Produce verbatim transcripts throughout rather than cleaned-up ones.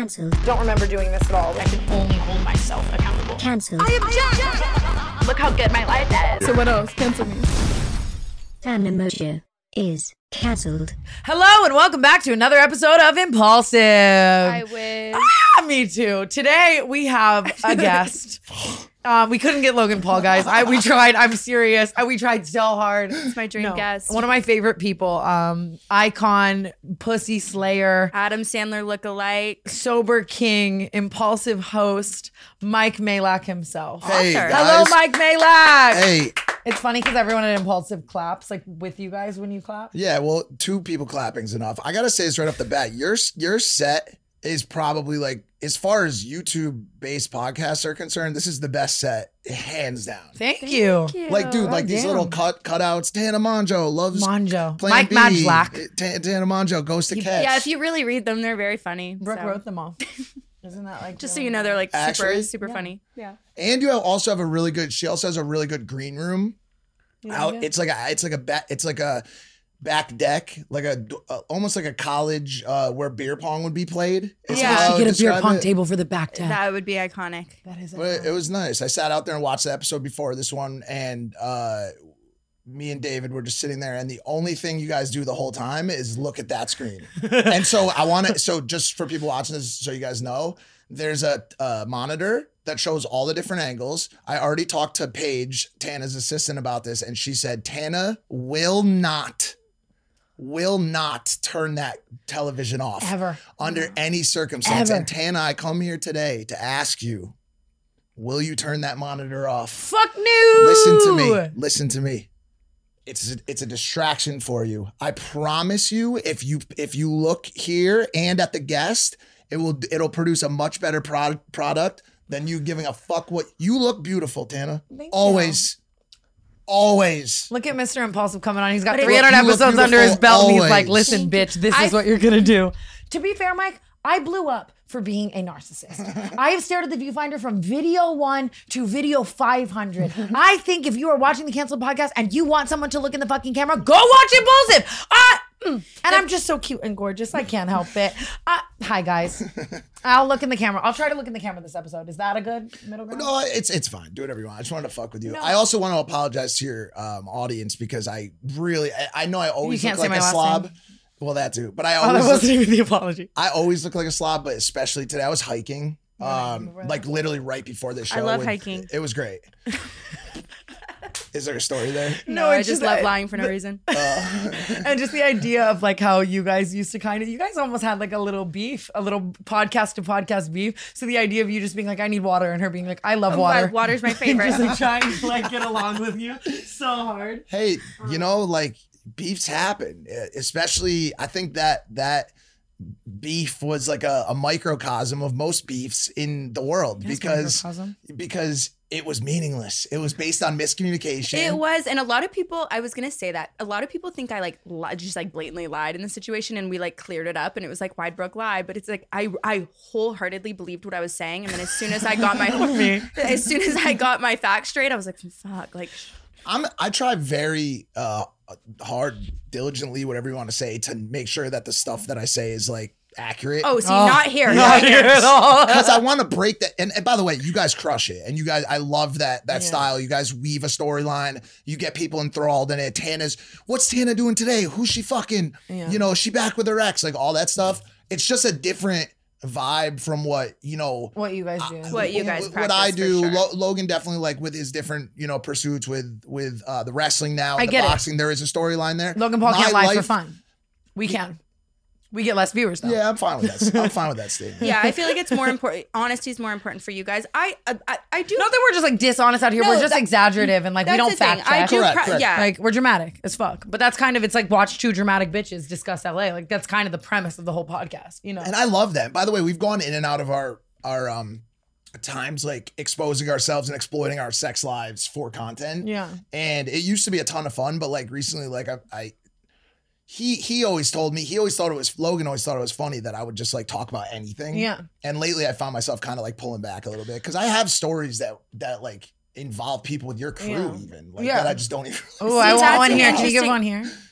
Cancelled. Don't remember doing this at all. I can only hold myself accountable. Cancelled. I object! Look how good my life is. So what else? Cancel me. Tana Moshe is cancelled. Hello and welcome back to another episode of Impulsive. I wish. Ah, me too. Today we have a guest. Um, we couldn't get Logan Paul, guys. I we tried. I'm serious. I, we tried so hard. It's my dream No. guest. One of my favorite people. Um, icon, pussy slayer, Adam Sandler look-alike. sober king, impulsive host, Mike Malak himself. Hey, Author. guys. Hello, Mike Malak. Hey, It's funny because everyone at Impulsive claps, like with you guys when you clap. yeah, well, two people clapping's enough. I gotta say this right off the bat. Your your set is probably like, as far as YouTube-based podcasts are concerned, this is the best set, hands down. Thank, you. Thank you. Like, dude, like these damn. little cut cutouts. Tana Monjo loves Monjo. Plan Mike B. Majlak. Ta- Tana Monjo goes to catch. Yeah, if you really read them, they're very funny. Brooke so. wrote them all. Isn't that like Just so you know, they're like super, Actually? super funny. Yeah. And you also have a really good. She also has a really good green room. Out, it's like a, it's like a, ba- it's like a back deck, like a, uh, almost like a college uh, where beer pong would be played. It's Yeah. how I You would get a beer describe pong it. table for the back deck. That would be iconic. That is But it was nice. I sat out there and watched the episode before this one, and uh, me and David were just sitting there, and the only thing you guys do the whole time is look at that screen. And so I want to, so just for people watching this, so you guys know, there's a uh, monitor that shows all the different angles. I already talked to Paige, Tana's assistant, about this, and she said Tana will not, will not turn that television off Ever. under any circumstance. Ever. And Tana, I come here today to ask you, will you turn that monitor off? Fuck no. Listen to me. Listen to me. It's a, it's a distraction for you. I promise you, if you if you look here and at the guest, it will it'll produce a much better product product than you giving a fuck what you look beautiful, Tana. Thank you. Always. Always. Look at Mister Impulsive coming on. He's got But it- three hundred You look episodes under his beautiful belt, and he's like, always. listen, bitch, this I- is what you're going to do. To be fair, Mike, I blew up for being a narcissist. I have stared at the viewfinder from video one to video five hundred. I think if you are watching the Canceled podcast and you want someone to look in the fucking camera, go watch Impulsive. Uh, mm. And I'm just so cute and gorgeous. I can't help it. Uh, hi, guys. I'll look in the camera. I'll try to look in the camera this episode. Is that a good middle ground? No, it's it's fine. Do whatever you want. I just wanted to fuck with you. I also want to apologize to your um, audience because I really, I, I know I always You look can't say like my a last slob. name. Well, that too. But I Oh, always that look, wasn't even the apology. I always look like a slob, but especially today. I was hiking, um, like literally right before this show. I love with- hiking. It was great. Is there a story there? No, I it's just just love I- lying for no reason. And just the idea of like how you guys used to kind of, you guys almost had like a little beef, a little podcast to podcast beef. So the idea of you just being like, I need water, and her being like, I love water. Water's my And favorite. just like trying to like get along with you so hard. Hey, you know, like beefs happen, especially. I think that that beef was like a, a microcosm of most beefs in the world because microcosm. because it was meaningless. It was based on miscommunication. It was, and a lot of people, I was gonna say that, a lot of people think I like li- just like blatantly lied in the situation, and we like cleared it up, and it was like, why'd Brooke lie? But it's like, I I wholeheartedly believed what I was saying, and then as soon as I got my, as soon as I got my facts straight, I was like, fuck, like, I'm I try very uh hard, diligently, whatever you want to say, to make sure that the stuff that I say is like accurate. oh, see, not here, Not here at all. Because I want to break that. And, and by the way, you guys crush it. And you guys, I love that that Yeah. style. You guys weave a storyline. You get people enthralled in it. Tana's, what's Tana doing today? Who's she fucking? Yeah. You know, is she back with her ex? Like all that stuff. It's just a different vibe from what, you know, What you guys do. What you guys what practice, I for do. sure. Lo- Logan definitely like with his different, you know, pursuits with with uh, the wrestling now, I and the get it. boxing. There is a storyline there. Logan Paul My can't lie for life- fun. We can. We get less viewers though. Yeah, I'm fine with that. I'm fine with that statement. yeah, I feel like it's more important. Honesty is more important for you guys. I I, I, I do. Not that we're just like dishonest out here. No, we're just that- exaggerative and like we that's don't the thing. fact I check. do. Correct, pra- correct. Yeah, Like we're dramatic as fuck, but that's kind of it's like watch two dramatic bitches discuss L A. Like that's kind of the premise of the whole podcast, you know. And I love that. By the way, we've gone in and out of our our um times like exposing ourselves and exploiting our sex lives for content. Yeah. And it used to be a ton of fun, but like recently, like I, I he he always told me, he always thought it was Logan always thought it was funny that I would just like talk about anything. Yeah. And lately I found myself kind of like pulling back a little bit because I have stories that that like involve people with your crew Yeah. even. Like Yeah. that I just don't even Oh, I want that's one an here. Can you give interesting- one here?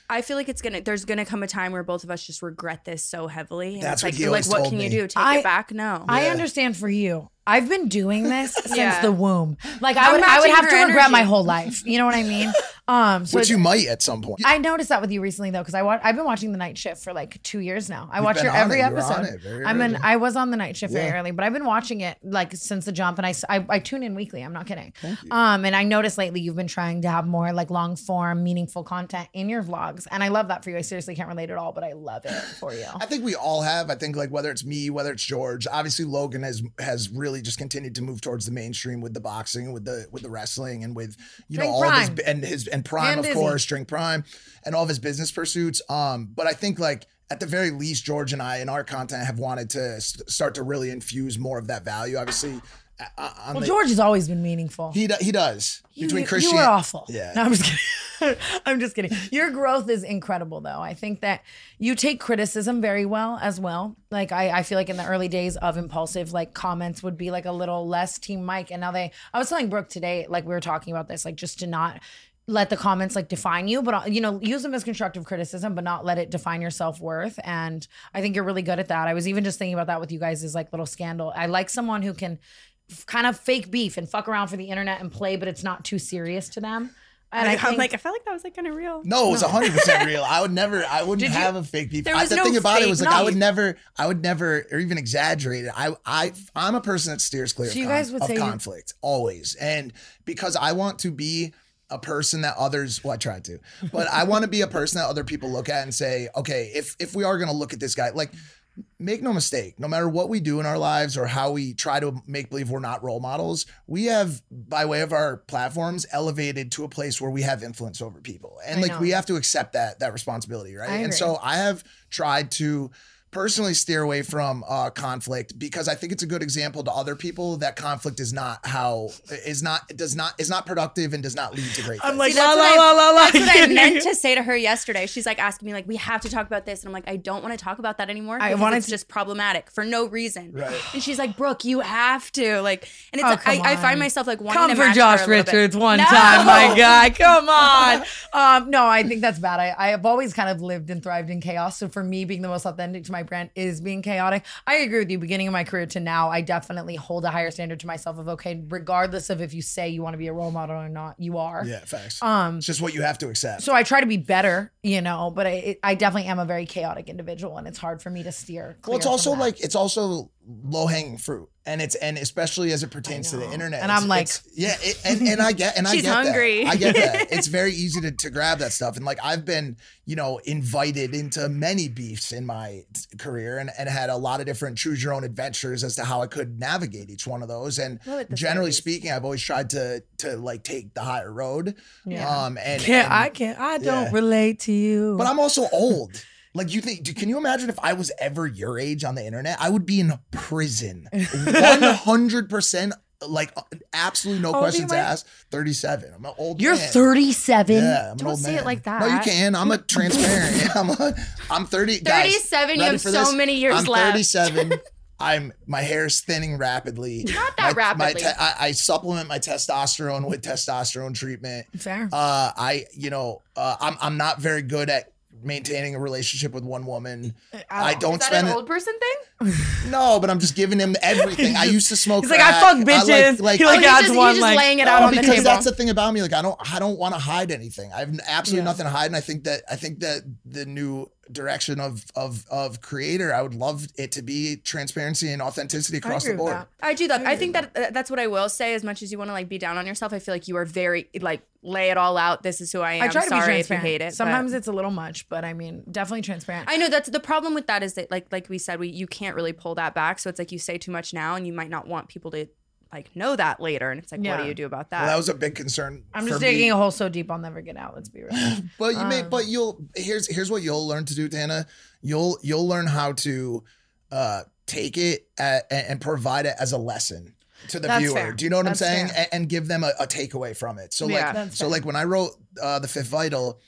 I feel like it's gonna. There's gonna come a time where both of us just regret this so heavily. And That's it's what like, he like, always what told can me. you do? Take I- it back? No. I Yeah. understand for you. I've been doing this since Yeah. the womb. Like I I'm would, I would matching have her to regret energy. my whole life. You know what I mean? Um, so Which it's- you might at some point. I noticed that with you recently though, because I wa- I've been watching the night shift for like two years now. I You've watch been your on every it. You were on episode. it very I'm in. early. I was on the night shift very Yeah. early, but I've been watching it like since the jump, and I s- I, I tune in weekly. I'm not kidding. Um, and I noticed lately you've been trying to have more like long form, meaningful content in your vlogs, and I love that for you. I seriously can't relate at all, but I love it for you. I think we all have. I think like whether it's me, whether it's George, obviously Logan has has really just continued to move towards the mainstream with the boxing, with the with the wrestling, and with you Drink know all of his Prime. and his and Prime And of Izzy. course, Drink Prime, and all of his business pursuits. Um, but I think like at the very least, George and I in our content have wanted to st- start to really infuse more of that value. Obviously, uh, on Well, the, George has always been meaningful. he do, he does You- between you, Christian. you were awful. Yeah. No, I'm just kidding. I'm just kidding. Your growth is incredible, though. I think that you take criticism very well as well. Like I, I feel like in the early days of Impulsive, like comments would be like a little less Team Mike, and now they. I was telling Brooke today, like we were talking about this, like just to not let the comments like define you, but you know, use them as constructive criticism, but not let it define your self-worth. And I think you're really good at that. I was even just thinking about that with you guys' is like little scandal. I like someone who can f- kind of fake beef and fuck around for the internet and play, but it's not too serious to them. And I, I'm think, like, I felt like that was like kind of real. No, it was one hundred percent real. I would never, I wouldn't Did you- have a fake beef. There I, was the no thing about it fake was like, I would beef. never, I would never, or even exaggerate it. I, I, I'm a person that steers clear So of, you con- guys would of say you- conflict, always. And because I want to be a person that others, well, I try to, but I want to be a person that other people look at and say, okay, if, if we are going to look at this guy, like, make no mistake, no matter what we do in our lives or how we try to make believe we're not role models, we have, by way of our platforms, elevated to a place where we have influence over people. And I like know. we have to accept that that responsibility, right? I And agree. so I have tried to personally steer away from uh, conflict because I think it's a good example to other people that conflict is not how is not does not is not productive and does not lead to great I'm things. like, See, that's la, what la, I- la, la, la. That's what I meant to say to her yesterday. She's like asking me, like, we have to talk about this. And I'm like, I don't want to talk about that anymore. I Because wanted it's to- just problematic for no reason. Right. And she's like, Brooke, you have to. Like, and it's Oh, like, come I, I on. find myself like wanting Come to for match Josh her a little bit. Richards one No! time, my guy. Come on. Um, no, I think that's bad. I, I have always kind of lived and thrived in chaos. So for me, being the most authentic to my brand is being chaotic. I agree with you. Beginning of my career to now, I definitely hold a higher standard to myself of, okay, regardless of if you say you want to be a role model or not, you are. Yeah, facts. Um, It's just what you have to accept. So I try to be better, you know, but I, it, I definitely am a very chaotic individual, and it's hard for me to steer. Well, it's clear also from that. like it's also low hanging fruit, and it's and especially as it pertains to the know. internet. And It's- I'm like- it's- yeah, it, and and I get and I She's get hungry. that. I get that. It's very easy to to grab that stuff, and like I've been you know invited into many beefs in my t- career, and and had a lot of different choose your own adventures as to how I could navigate each one of those. And Well, at the generally very least. speaking, I've always tried to to like take the higher road. Yeah. Um, and, can't and- I can't I don't yeah. relate to you. but I'm also old. Like you think, can you imagine if I was ever your age on the internet? I would be in prison, one hundred percent. Like absolutely no How old are you, questions Mike? asked. thirty-seven. I'm an old. You're man. thirty-seven. Yeah, I'm an Don't old say it man. like that. No, you can. I'm a transparent. I'm a, I'm thirty. guys, thirty-seven, you ready have for so this? many years I'm left. thirty-seven. I'm my hair's thinning rapidly. Not that My- my rapidly. te- I, I supplement my testosterone with testosterone treatment. Fair. Uh, I, you know, uh, I'm I'm not very good at maintaining a relationship with one woman. I don't Is that spend an it. old person thing? No, but I'm just giving him everything. I used to smoke. He's like, I crack. fuck bitches. like, He like, like Oh, adds he's just, one he's just like laying it no, out on the because table. that's the thing about me. Like, I don't, I don't want to hide anything. I have absolutely Yeah. nothing to hide, and I think that, I think that the new direction of of of creator, I would love it to be transparency and authenticity across the agree with board. that. I do that. I I think that uh, that's what I will say. As much as you want to like be down on yourself, I feel like you are very like lay it all out. This is who I am. I try to Sorry be if you transparent. hate it. but- Sometimes it's a little much, but I mean, definitely transparent. I know that's the problem with that is that like like we said, we you can't really pull that back. So it's like you say too much now, and you might not want people to like know that later. And it's like, what Yeah. do you do about that? Well, that was a big concern. I'm for just me. digging a hole so deep I'll never get out. Let's be real. But you may, Um, but you'll here's here's what you'll learn to do, Tana. You'll you'll learn how to uh, take it at, and provide it as a lesson to the That's viewer. fair. Do you know what That's I'm saying? fair. And, and give them a, a takeaway from it. So Yeah. like That's so fair. like when I wrote uh, The Fifth Vital,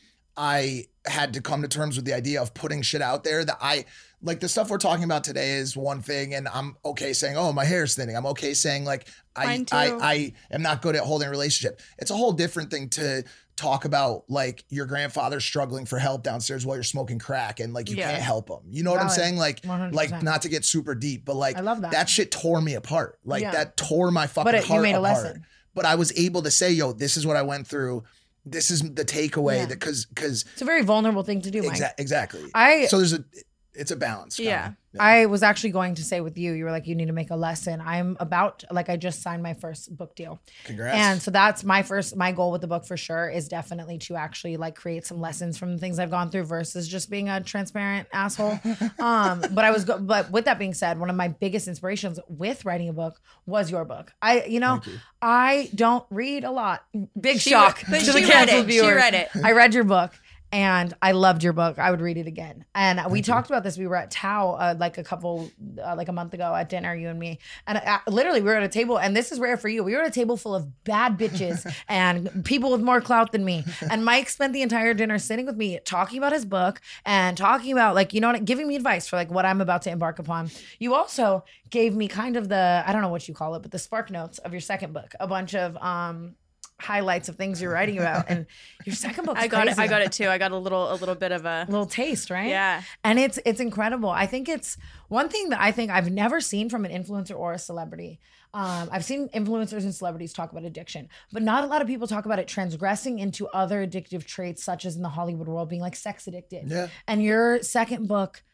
I had to come to terms with the idea of putting shit out there that I like. The stuff we're talking about today is one thing, and I'm okay saying, oh, my hair's thinning. I'm okay saying like I Mine I too. I am not good at holding a relationship. It's a whole different thing to talk about like your grandfather's struggling for help downstairs while you're smoking crack and like you Yeah. can't help him. You know what I'm Valid. saying? Like, one hundred like percent. not to get super deep, but like I love that. that shit tore me apart. Like Yeah. that tore my fucking But it- you heart made a apart. lesson. But I was able to say, yo, this is what I went through. This is the takeaway Yeah. that because because It's a very vulnerable thing to do, Mike. exa- exactly. I so there's a it's a balance. kinda. Yeah. I was actually going to say with you, you were like, you need to make a lesson. I'm about, like, I just signed my first book deal. Congrats. And so that's my first, my goal with the book for sure is definitely to actually like create some lessons from the things I've gone through versus just being a transparent asshole. Um, but I was, go- but with that being said, one of my biggest inspirations with writing a book was your book. I, you know, Thank you. I don't read a lot. Big She shock re- but to she the read canceled it. She viewers. read it. I read your book. And I loved your book. I would read it again. And we talked about this. We were at Tao uh, like a couple, uh, like a month ago at dinner, you and me. And uh, literally, we were at a table, and this is rare for you. We were at a table full of bad bitches and people with more clout than me. And Mike spent the entire dinner sitting with me, talking about his book and talking about, like, you know, what, giving me advice for like what I'm about to embark upon. You also gave me kind of the, I don't know what you call it, but the spark notes of your second book, a bunch of um, highlights of things you're writing about. And your second book, I got it. I got it too. I got a little a little bit of a little taste, right? Yeah. And it's it's incredible. I think it's one thing that I think I've never seen from an influencer or a celebrity. Um, I've seen influencers and celebrities talk about addiction, but not a lot of people talk about it transgressing into other addictive traits, such as in the Hollywood world, being like sex addicted. Yeah. And your second book,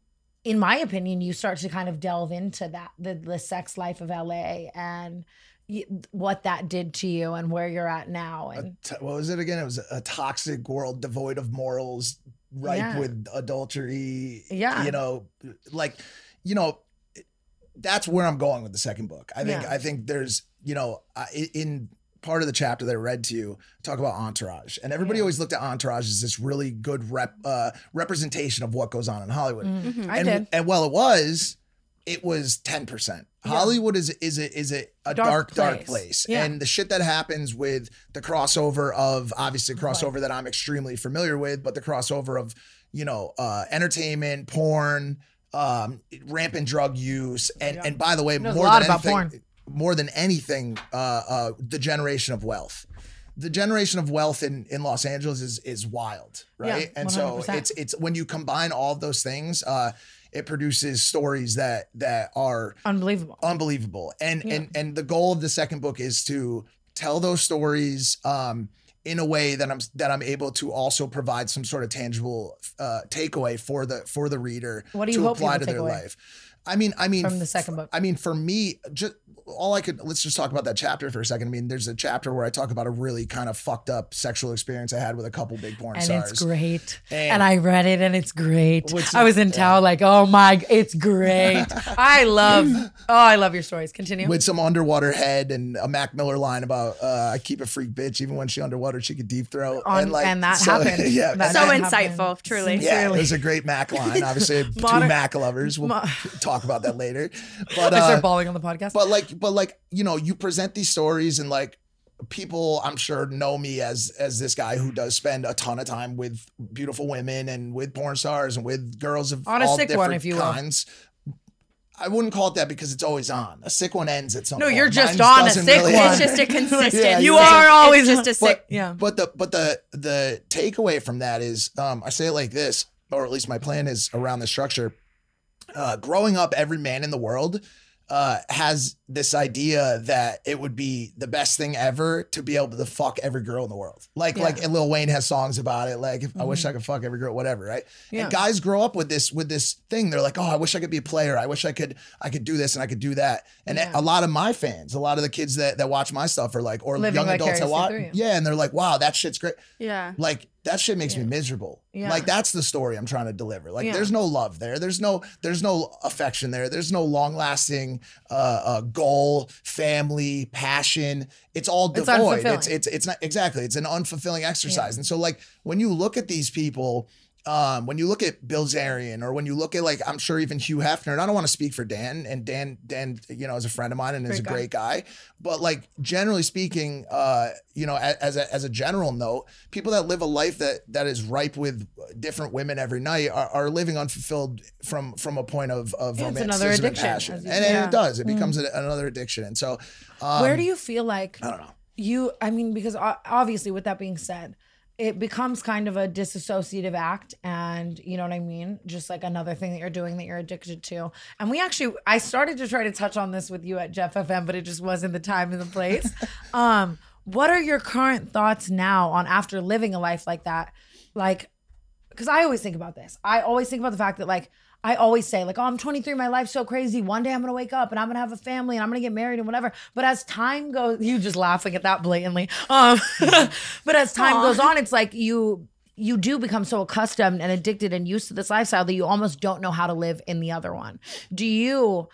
in my opinion, you start to kind of delve into that, the, the sex life of L A and y- what that did to you and where you're at now. And T- what was it again? It was a toxic world devoid of morals, ripe Yeah. with adultery. Yeah. You know, like, you know, that's where I'm going with the second book. I think, Yeah. I think there's, you know, uh, i- in part of the chapter that I read to you, talk about Entourage. And everybody Yeah. always looked at Entourage as this really good rep, uh, representation of what goes on in Hollywood. Mhm. I and, did. and well, it was, it was ten percent. Yeah. Hollywood is is a is a, a Dark dark, dark place. place. Yeah. And the shit that happens with the crossover of obviously crossover that I'm extremely familiar with, but the crossover of, you know, uh, entertainment, porn, um, rampant drug use, and and by the way, Knows a more lot than about anything, porn. more than anything, uh, uh, the generation of wealth. The generation of wealth in, in Los Angeles is is wild, right? Yeah, and one hundred percent. so it's it's when you combine all of those things, uh, it produces stories that that are Unbelievable. unbelievable. And Yeah. and and the goal of the second book is to tell those stories um, in a way that I'm that I'm able to also provide some sort of tangible uh, takeaway for the for the reader What do you to hope apply people to take their away life. I mean, I mean, from the second book? I mean, for me, just all I could, let's just talk about that chapter for a second. I mean, there's a chapter where I talk about a really kind of fucked up sexual experience I had with a couple big porn And stars. it's great. And, And- I read it and it's great. What's I it- was in town like, oh my, it's great. I love, oh, I love your stories. Continue. With some underwater head and a Mac Miller line about uh, I keep a freak bitch even when she underwater she could deep throat On- and like and that so, happened. yeah That and So that- happened. insightful, truly. yeah it Sincerely. was a great Mac line. Obviously, two Moder- Mac lovers. We'll Mo- talk about that later. But I start uh, bawling on the podcast. but like but like you know you present these stories and like people I'm sure know me as as this guy who does spend a ton of time with beautiful women and with porn stars and with girls of On a all sick one, different if you will. kinds. I wouldn't call it that because it's always on. A sick one ends at some No, point. you're just Mine's on a doesn't sick really one. It's end. just a consistent. Yeah, you yeah. are always It's just a sick. yeah. But the but the the takeaway from that is um, I say it like this, or at least my plan is around the structure. Uh, growing up, every man in the world uh, has this idea that it would be the best thing ever to be able to fuck every girl in the world. Like Yeah. like and Lil Wayne has songs about it. Like if, I wish I could fuck every girl, whatever, right? Yeah. And guys grow up with this with this thing. They're like, oh, I wish I could be a player. I wish I could I could do this and I could do that. And Yeah. a lot of my fans, a lot of the kids that that watch my stuff are like, or Living young adults that vicariously watch, through you. yeah, and they're like, wow, that shit's great. Yeah. Like that shit makes me miserable. Yeah. Like that's the story I'm trying to deliver. Like Yeah. there's no love there. There's no there's no affection there. There's no long lasting uh, uh, goal, family, passion. It's all It's devoid. unfulfilling. It's it's it's not exactly. It's an unfulfilling exercise. And so like when you look at these people. Um, when you look at Bill Zarian or when you look at like, I'm sure even Hugh Hefner, and I don't want to speak for Dan and Dan, Dan, you know, is a friend of mine and is a Great guy. great guy, but like generally speaking, uh, you know, a- as a, as a general note, people that live a life that, that is ripe with different women every night are, are living unfulfilled from, from a point of, of Yeah, it's romanticism another and addiction, passion. as And, you- and Yeah. it does, it becomes a, another addiction. And so, um, Where do you feel like I don't know. you, I mean, because o- obviously with that being said, it becomes kind of a disassociative act, and you know what I mean? Just like another thing that you're doing that you're addicted to. And we actually, I started to try to touch on this with you at Jeff F M, but it just wasn't the time and the place. um, what are your current thoughts now on after living a life like that? Like, because I always think about this. I always think about the fact that like, I always say like, oh, I'm twenty-three, my life's so crazy. One day I'm gonna wake up and I'm gonna have a family and I'm gonna get married and whatever. But as time goes, you just laughing at that blatantly. Um, but as time Aww. goes on, it's like you you do become so accustomed and addicted and used to this lifestyle that you almost don't know how to live in the other one. Do you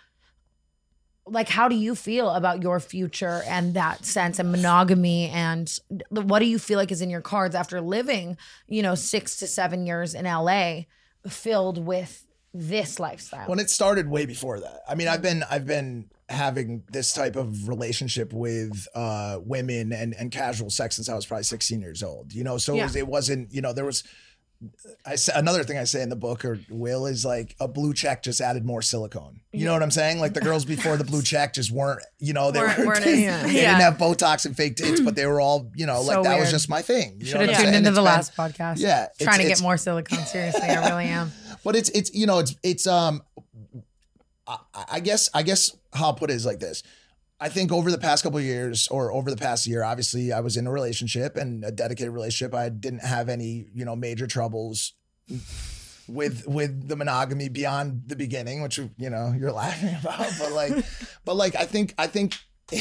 like how do you feel about your future and that sense and monogamy, and what do you feel like is in your cards after living, you know, six to seven years in L A filled with this lifestyle? When it started way before that. I mean, I've been I've been having this type of relationship with uh, women and, and casual sex since I was probably sixteen years old. You know, so Yeah. it, was, it wasn't, you know, there was I say, another thing I say in the book or Will is like a blue check just added more silicone. You know what I'm saying? Like the girls before the blue check just weren't, you know, they Weren't- weren't, weren't they, as- they yeah. didn't have Botox and fake tits, but they were all, you know, So like that was weird. just my thing. You Should know have what I'm tuned saying? into It's the been- last podcast. Yeah, it's- Trying to it's- get more silicone. Seriously, I really am. But it's it's you know it's it's um I, I guess I guess how I'll put it is like this. I think over the past couple of years or over the past year, obviously I was in a relationship and a dedicated relationship. I didn't have any, you know, major troubles with with the monogamy beyond the beginning, which you know you're laughing about. But like but like I think I think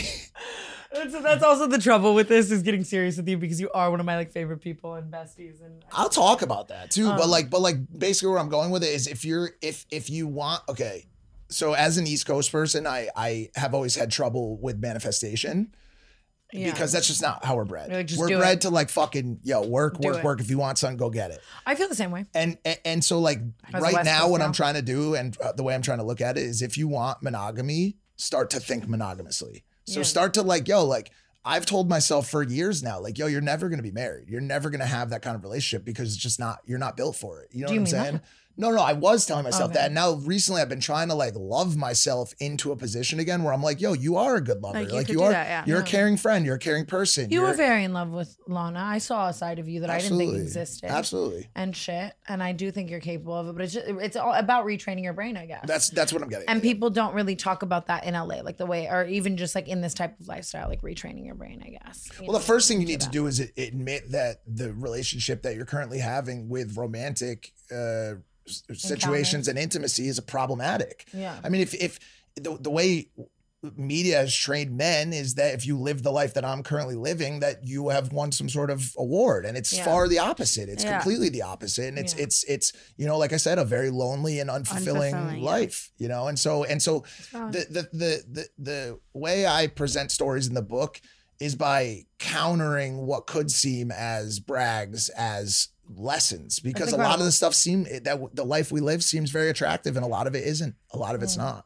That's, that's also the trouble with this is getting serious with you because you are one of my like favorite people and besties. And I'll talk about that too. but Um, like but like basically where I'm going with it is if you're if if you want okay. So as an East Coast person, I I have always had trouble with manifestation. Yeah. Because that's just not how we're bred. You're like, just we're do bred it. to like fucking yo work, Do work, it. work. If you want something, go get it. I feel the same way. And and, and so like As a right West now, Coast what gal. I'm trying to do and uh, the way I'm trying to look at it is, if you want monogamy, start to think monogamously. So Yeah. start to like yo like I've told myself for years now, like yo, you're never gonna be married. You're never gonna have that kind of relationship because it's just not. You're not built for it. You know Do what you I'm mean saying? that? No, no, I was telling myself Okay. that. And now recently I've been trying to like love myself into a position again where I'm like, yo, you are a good lover. Like, Like, you you, could do are that, yeah. you're Yeah. a caring friend, you're a caring person. You you're, were very in love with Lana. I saw a side of you that I didn't think Absolutely. existed. Absolutely. And shit. And I do think you're capable of it. But it's just, it's all about retraining your brain, I guess. That's that's what I'm getting. and at. people don't really talk about that in L A, like the way, or even just like in this type of lifestyle, like retraining your brain, I guess. You Well, know, the first thing you into need to that. do is a- admit that the relationship that you're currently having with romantic uh, s- situations and intimacy is problematic. Yeah. I mean, if if the, the way media has trained men is that if you live the life that I'm currently living, that you have won some sort of award, and it's Yeah. far the opposite. It's Yeah. completely the opposite, and it's Yeah. it's it's you know, like I said, a very lonely and unfulfilling Unfulfilling, yeah. life. You know, and so and so wrong. the the the the the way I present stories in the book is by countering what could seem as brags as lessons, because a lot of incredible. the stuff seem that the life we live seems very attractive, and a lot of it isn't. A lot of it's Mm. not.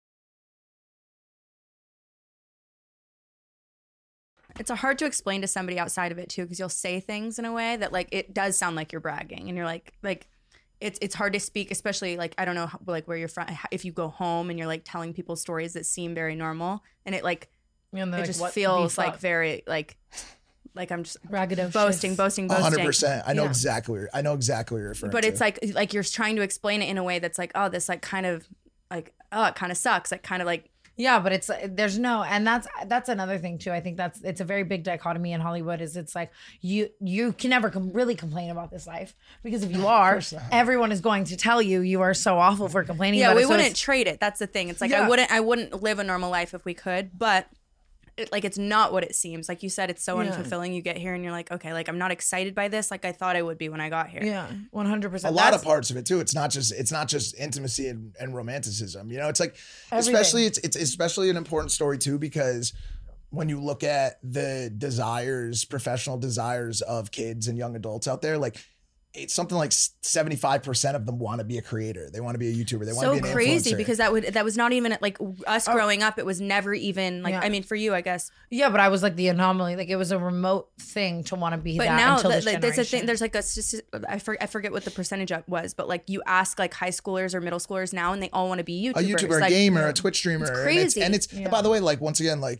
It's hard to explain to somebody outside of it too, because you'll say things in a way that like it does sound like you're bragging, and you're like like it's it's hard to speak, especially like I don't know how, like where you're from, if you go home and you're like telling people stories that seem very normal, and it like And they're it like, just what feels the like fuck? very like like I'm just braggadocious. boasting, boasting, A boasting. hundred percent. I know Yeah. exactly. What you're, I know exactly what you're referring But to. it's like like you're trying to explain it in a way that's like, oh, this like kind of like oh, it kind of sucks, like kind of like Yeah, but it's there's no, and that's that's another thing too. I think that's it's a very big dichotomy in Hollywood. Is it's like you you can never com- really complain about this life, because if you are, everyone is going to tell you you are so awful for complaining. yeah, about we it. So wouldn't it's- trade it. That's the thing. It's like Yeah. I wouldn't I wouldn't live a normal life if we could, but it, like it's not what it seems. Like you said, it's so Yeah. unfulfilling. You get here and you're like, okay, like I'm not excited by this like I thought I would be when I got here. Yeah, one hundred a percent. lot of parts of it too. It's not just it's not just intimacy and, and romanticism. You know, it's like Everything. especially it's it's especially an important story too, because when you look at the desires, professional desires of kids and young adults out there, like it's something like seventy-five percent of them want to be a creator. They want to be a YouTuber. They want So to be an crazy influencer. because that would that was not even like us growing up. It was never even like Yeah. I mean for you I guess. Yeah, but I was like the anomaly. Like it was a remote thing to want to be But that now until th- this th- there's a thing. generation. There's like a st- I, for, I forget what the percentage of was, but like you ask like high schoolers or middle schoolers now, and they all want to be a YouTubers. YouTuber, a like, gamer, a Twitch streamer. It's and crazy. And it's, and Yeah. it's by the way, like once again, like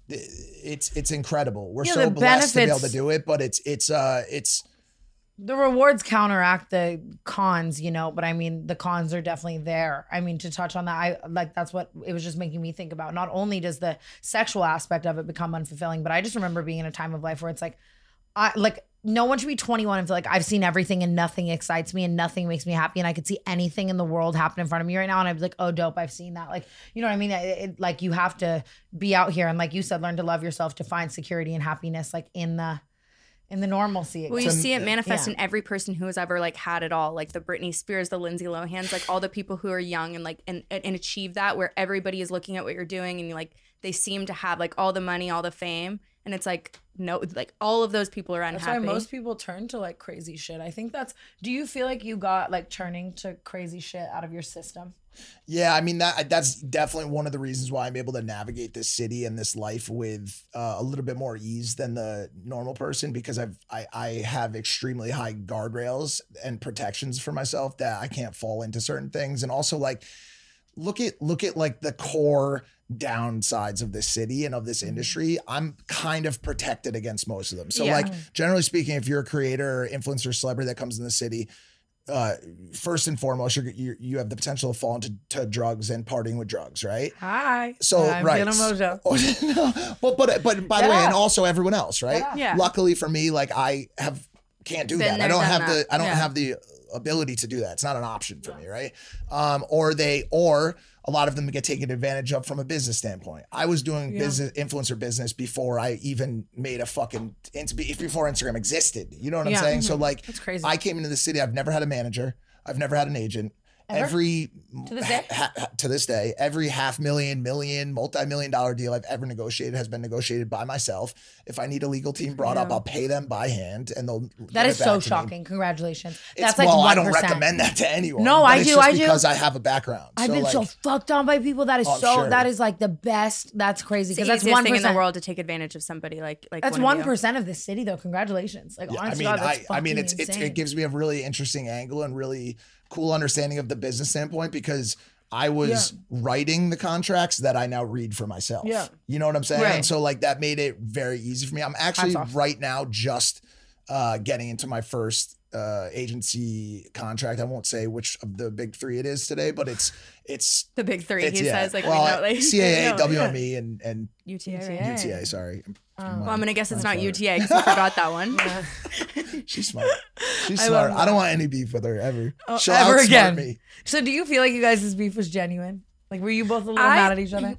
it's it's incredible. We're Yeah, so the blessed to be able to benefits- do it, but it's it's uh it's The rewards counteract the cons, you know, but I mean, the cons are definitely there. I mean, to touch on that, I like that's what it was just making me think about. Not only does the sexual aspect of it become unfulfilling, but I just remember being in a time of life where it's like, I like no one should be twenty-one and feel like I've seen everything and nothing excites me and nothing makes me happy and I could see anything in the world happen in front of me right now and I'd be like, oh, dope, I've seen that. Like, you know what I mean? It, it, like you have to be out here and like you said, learn to love yourself, to find security and happiness like in the in the normalcy. Well, you To- see it manifest yeah. in every person who has ever like had it all, like the Britney Spears, the Lindsay Lohans, like all the people who are young and like and, and achieve that, where everybody is looking at what you're doing and you like they seem to have like all the money, all the fame, and it's like no, like all of those people are That's why unhappy. most people turn to like crazy shit. I think that's. Do you feel like you got like turning to crazy shit out of your system? Yeah, I mean that that's definitely one of the reasons why I'm able to navigate this city and this life with uh, a little bit more ease than the normal person, because I've I, I have extremely high guardrails and protections for myself that I can't fall into certain things. And also like look at look at like the core downsides of this city and of this industry. I'm kind of protected against most of them. So Yeah. like generally speaking, if you're a creator, influencer, celebrity that comes in the city, uh, first and foremost, you're, you you have the potential to fall into to drugs and partying with drugs, right? Hi. So I'm right, Jenna Mojo. Oh, but but but by the way, Yeah. and also everyone else, right? Yeah. Yeah. Luckily for me, like I have can't do Been that. I there, don't done have that. the I don't Yeah. have the ability to do that. It's not an option for me, right? Um, or they or a lot of them get taken advantage of from a business standpoint. I was doing business influencer business before I even made a fucking before Instagram existed. You know what I'm Yeah. saying? So like That's crazy. I came into the city. I've never had a manager. I've never had an agent. Ever? Every To this day? ha- ha- to this day, every half million, million, multi-million dollar deal I've ever negotiated has been negotiated by myself. If I need a legal team brought up, I'll pay them by hand, and they'll. That give is it so back to me. shocking. Congratulations. It's, That's like well, one I don't percent. recommend that to anyone. No, but I it's do, just I do. because I have a background. I've So, been like, so fucked on by people. That is Oh, I'm so. sure. That is like the best. That's crazy It's the because that's easiest one thing in the percent. world to take advantage of somebody like like That's one one of you. percent of this city, though. Congratulations. Like Yeah, I honest mean, to God, that's I, fucking I mean, it's, it's insane. it gives me a really interesting angle and really cool understanding of the business standpoint, because I was writing the contracts that I now read for myself. Yeah. You know what I'm saying? Right. And so like that made it very easy for me. I'm actually Hats off. right now just uh, getting into my first uh, agency contract. I won't say which of the big three it is today, but it's it's The big three, it's he yeah. says, like well, we know, like C A A, No, W M yeah. E, and and U T A. U T Right? A. U T A. Sorry. Well, I'm gonna guess it's not sorry. U T A because you forgot that one. She's smart. She's I smart. love I don't want any beef with her ever. Oh, She'll ever outsmart again. me. So, do you feel like you guys' beef was genuine? Like, were you both a little I- mad at each other?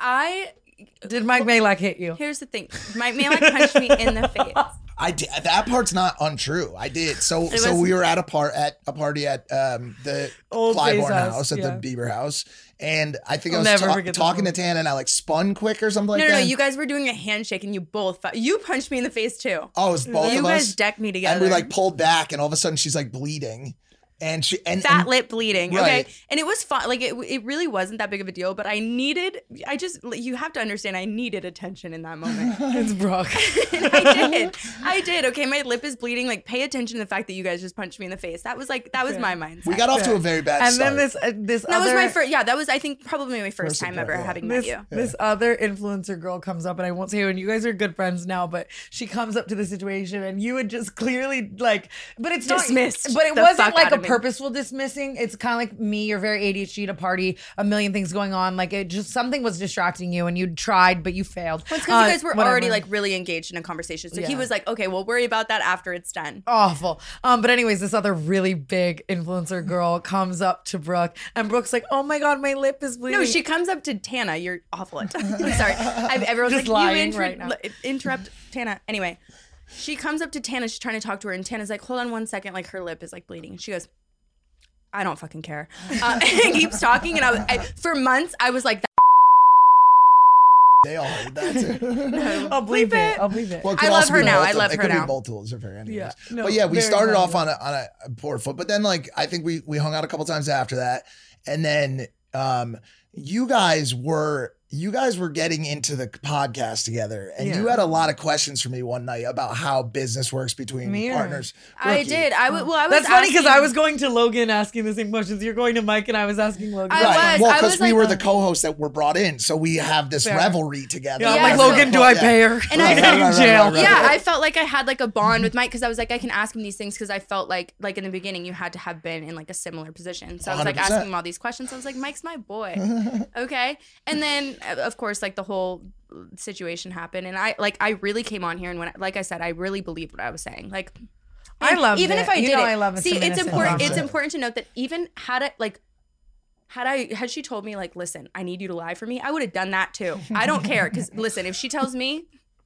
I Did Mike Malak hit you? here's the thing. Mike Malak punched me in the face. I did. That part's not untrue. I did. So so was- we were at a part at a party at um the Old Clybourne Faye's house, house at yeah. the Bieber house, and I think I'll I was never ta- forget that talking to moment. Tana, and I like spun quick or something like No, no, that. no. You guys were doing a handshake and you both fu- you punched me in the face too. oh, it was both you of guys us, decked me together. and we like pulled back, and all of a sudden she's like bleeding, and she and, fat and lip bleeding. Right. Okay. And it was fun. Like it, it really wasn't that big of a deal, but I needed, I just, you have to understand, I needed attention in that moment. It's Brooke. And I did. I did. Okay. My lip is bleeding. Like pay attention to the fact that you guys just punched me in the face. That was like, that was my mindset. we got off to a very bad And start. then this uh, this that other was my first, yeah, that was, I think, probably my first, First time impre- ever yeah. having this, met you. this other influencer girl comes up, and I won't say who, and you guys are good friends now, but she comes up to the situation, and you would just clearly like, but it's not- Dismissed but it the wasn't fuck like out a of me. purposeful dismissing. It's kind of like me. You're very A D H D at a party, a million things going on. Like it just something was distracting you, and you tried, but you failed. Well, it's because Uh, you guys were whatever. already like really engaged in a conversation. So he Yeah. was like, okay, we'll worry about that after it's done. awful. Um, but anyways, this other really big influencer girl comes up to Brooke, and Brooke's like, "Oh my god, my lip is bleeding." No, she comes up to Tana. You're awful at I'm sorry. I've, everyone's Just like, you lying inter- right now. l- interrupt Tana. Anyway, she comes up to Tana. She's trying to talk to her, and Tana's like, hold on one second. Like her lip is like bleeding. And she goes, I don't fucking care. Uh, and keeps talking. And I was, I, for months, I was like, they all heard that too. I'll believe Bleep it. it. I'll believe it. Well, it could I love also her be now. I multiple- love it her could now. be multiples of her anyways. Yeah. No, but yeah, we very started off valuable. on a on a poor foot, but then like I think we we hung out a couple times after that, and then um you guys were you guys were getting into the podcast together, and Yeah. you had a lot of questions for me one night about how business works between Me or- partners. I Rookie. did. I w- well, I was. That's funny because I asking- was going to Logan asking the same questions. You're going to Mike, and I was asking Logan. I Right. was- Well, I because was we like- were the co-hosts that were brought in, so we have this Fair. revelry together. Yeah, I'm Yeah, like, so- Logan, do I Yeah. pay her? And I Like, felt- in right, right, jail. right, right. Yeah, I felt like I had like a bond with Mike because I was like, I can ask him these things because I felt like, like in the beginning, you had to have been in like a similar position. So I was like one hundred percent. asking him all these questions. I was like, Mike's my boy, okay. And then uh, of course, like the whole situation happened, and I like I really came on here, and when like I said, I really believed what I was saying. Like, I and loved even it. if I You did know it. I love it See, some it's innocent important. love. It's important to note that even had it like. Had I had she told me like, listen, I need you to lie for me, I would have done that too. I don't care because listen, if she tells me,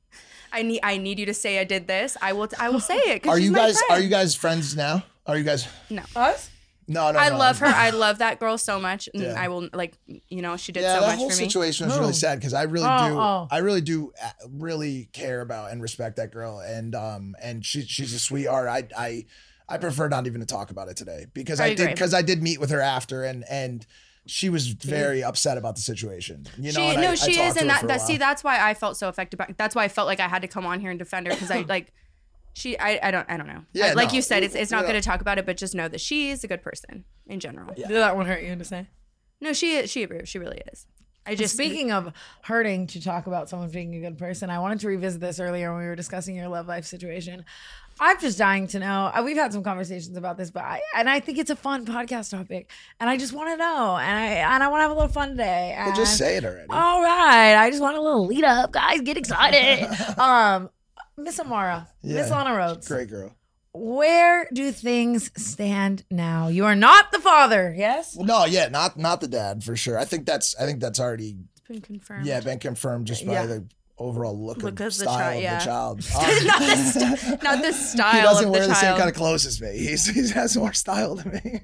I need I need you to say I did this, I will I will say it. 'cause Are she's you my guys? friend. Are you guys friends now? Are you guys? Us? No, no. I no. love her. I love that girl so much, and Yeah. I will like you know she did Yeah, so that much whole for me. situation was Who? really sad because I really Oh, do, oh. I really do, uh, really care about and respect that girl, and um, and she she's a sweetheart. I I I prefer not even to talk about it today because I, I did agree. because I did meet with her after, and and she was very upset about the situation. You know, She and no, I, I she talked is, to and her that, for a that while. see that's why I felt so affected by. That's why I felt like I had to come on here and defend her because I like. She, I, I don't, I don't know. Yeah, I- like no, you said, we- it's, it's we not don't- good to talk about it, but just know that she is a good person in general. Did that one hurt you to say? No, she, she, she really is. I just Speaking of hurting to talk about someone being a good person, I wanted to revisit this earlier when we were discussing your love life situation. I'm just dying to know. uh, We've had some conversations about this, but I and I think it's a fun podcast topic, and I just want to know, and I and I want to have a little fun today. Well, just and- say it already. All right, I just want a little lead up, guys. Get excited. um, Miss Amara, Miss Yeah. Lana Rhodes, Great girl. where do things stand now? You are not the father, yes? Well, no, yeah, not not the dad for sure. I think that's I think that's already been confirmed. yeah been confirmed just by Yeah. the overall look, Look of of the style child, of yeah. the child. not the st- not the style He doesn't of wear the the, same child. kind of clothes as me. He's, he has more style than me.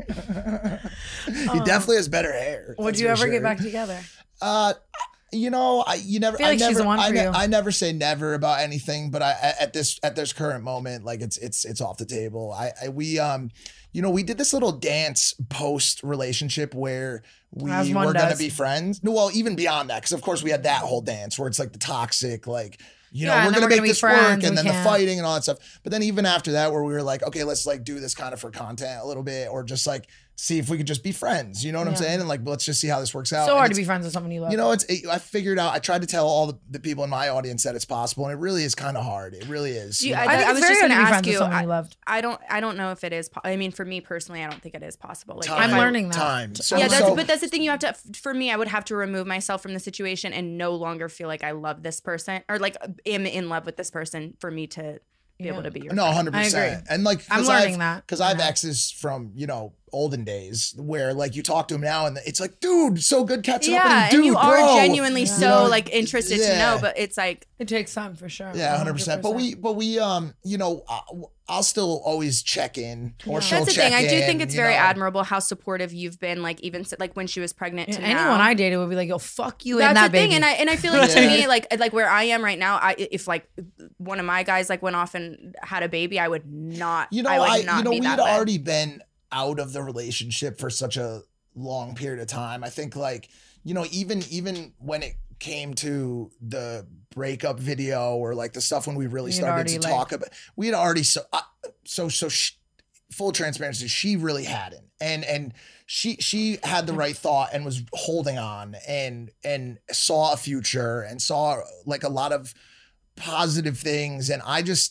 he definitely has better hair. Would that's you for ever sure. get back together? Uh, you know, I you never. I feel like I she's never, the one I, for ne- you. I never say never about anything, but I at this at this current moment, like it's it's it's off the table. I, I we um, you know, we did this little dance post relationship where we As were one gonna does. be friends. No, well, even beyond that, because of course we had that whole dance where it's like the toxic, like. You know, Yeah, and we're then gonna we're make gonna be this work, friends, and we then the can't. fighting and all that stuff. But then even after that, where we were like, okay, let's like do this kind of for content a little bit, or just like see if we could just be friends. You know what I'm Yeah. saying? And like, let's just see how this works out. So And hard to it's- be friends with someone you love. you know, it's it, I figured out. I tried to tell all the, the people in my audience that it's possible, and it really is kind of hard. It really is. Do you you- know? I think I it's was very just hard to gonna be ask friends with you, someone I- you loved. I don't I don't know if it is. Po- I mean, for me personally, I don't think it is possible. Like, Time. if I'm I- learning that. Time. So, yeah, that's so- but that's the thing. You have to. For me, I would have to remove myself from the situation and no longer feel like I love this person or like am in love with this person for me to be Yeah. able to be your no, friend. hundred I agree. percent. And like, I'm 'cause learning I've, that. because I have Yeah. exes from you know olden days where like you talk to them now, and it's like, dude, so good catching up. Yeah, And, dude, and you are bro. genuinely You so know, like interested to yeah. know, but it's like It takes time for sure. Yeah, hundred percent. But we, but we, um, you know, I, I'll still always check in, or she'll that's the check thing. I do in, think it's you very know. admirable how supportive you've been. Like even s- like when she was pregnant Yeah, to anyone now. I dated would be like, "Yo, fuck you That's and that the thing, baby." and I and I feel like to Yeah. me, like like where I am right now, I if like one of my guys like went off and had a baby, I would not. You know, I would I, not you know, be we that had way. already been out of the relationship for such a long period of time. I think, like, you know, even even when it came to the breakup video or like the stuff when we really You'd started already, to like- talk about, we had already so uh, so so. Sh- full transparency, she really hadn't, and and she she had the right thought and was holding on and and saw a future and saw like a lot of positive things, and I just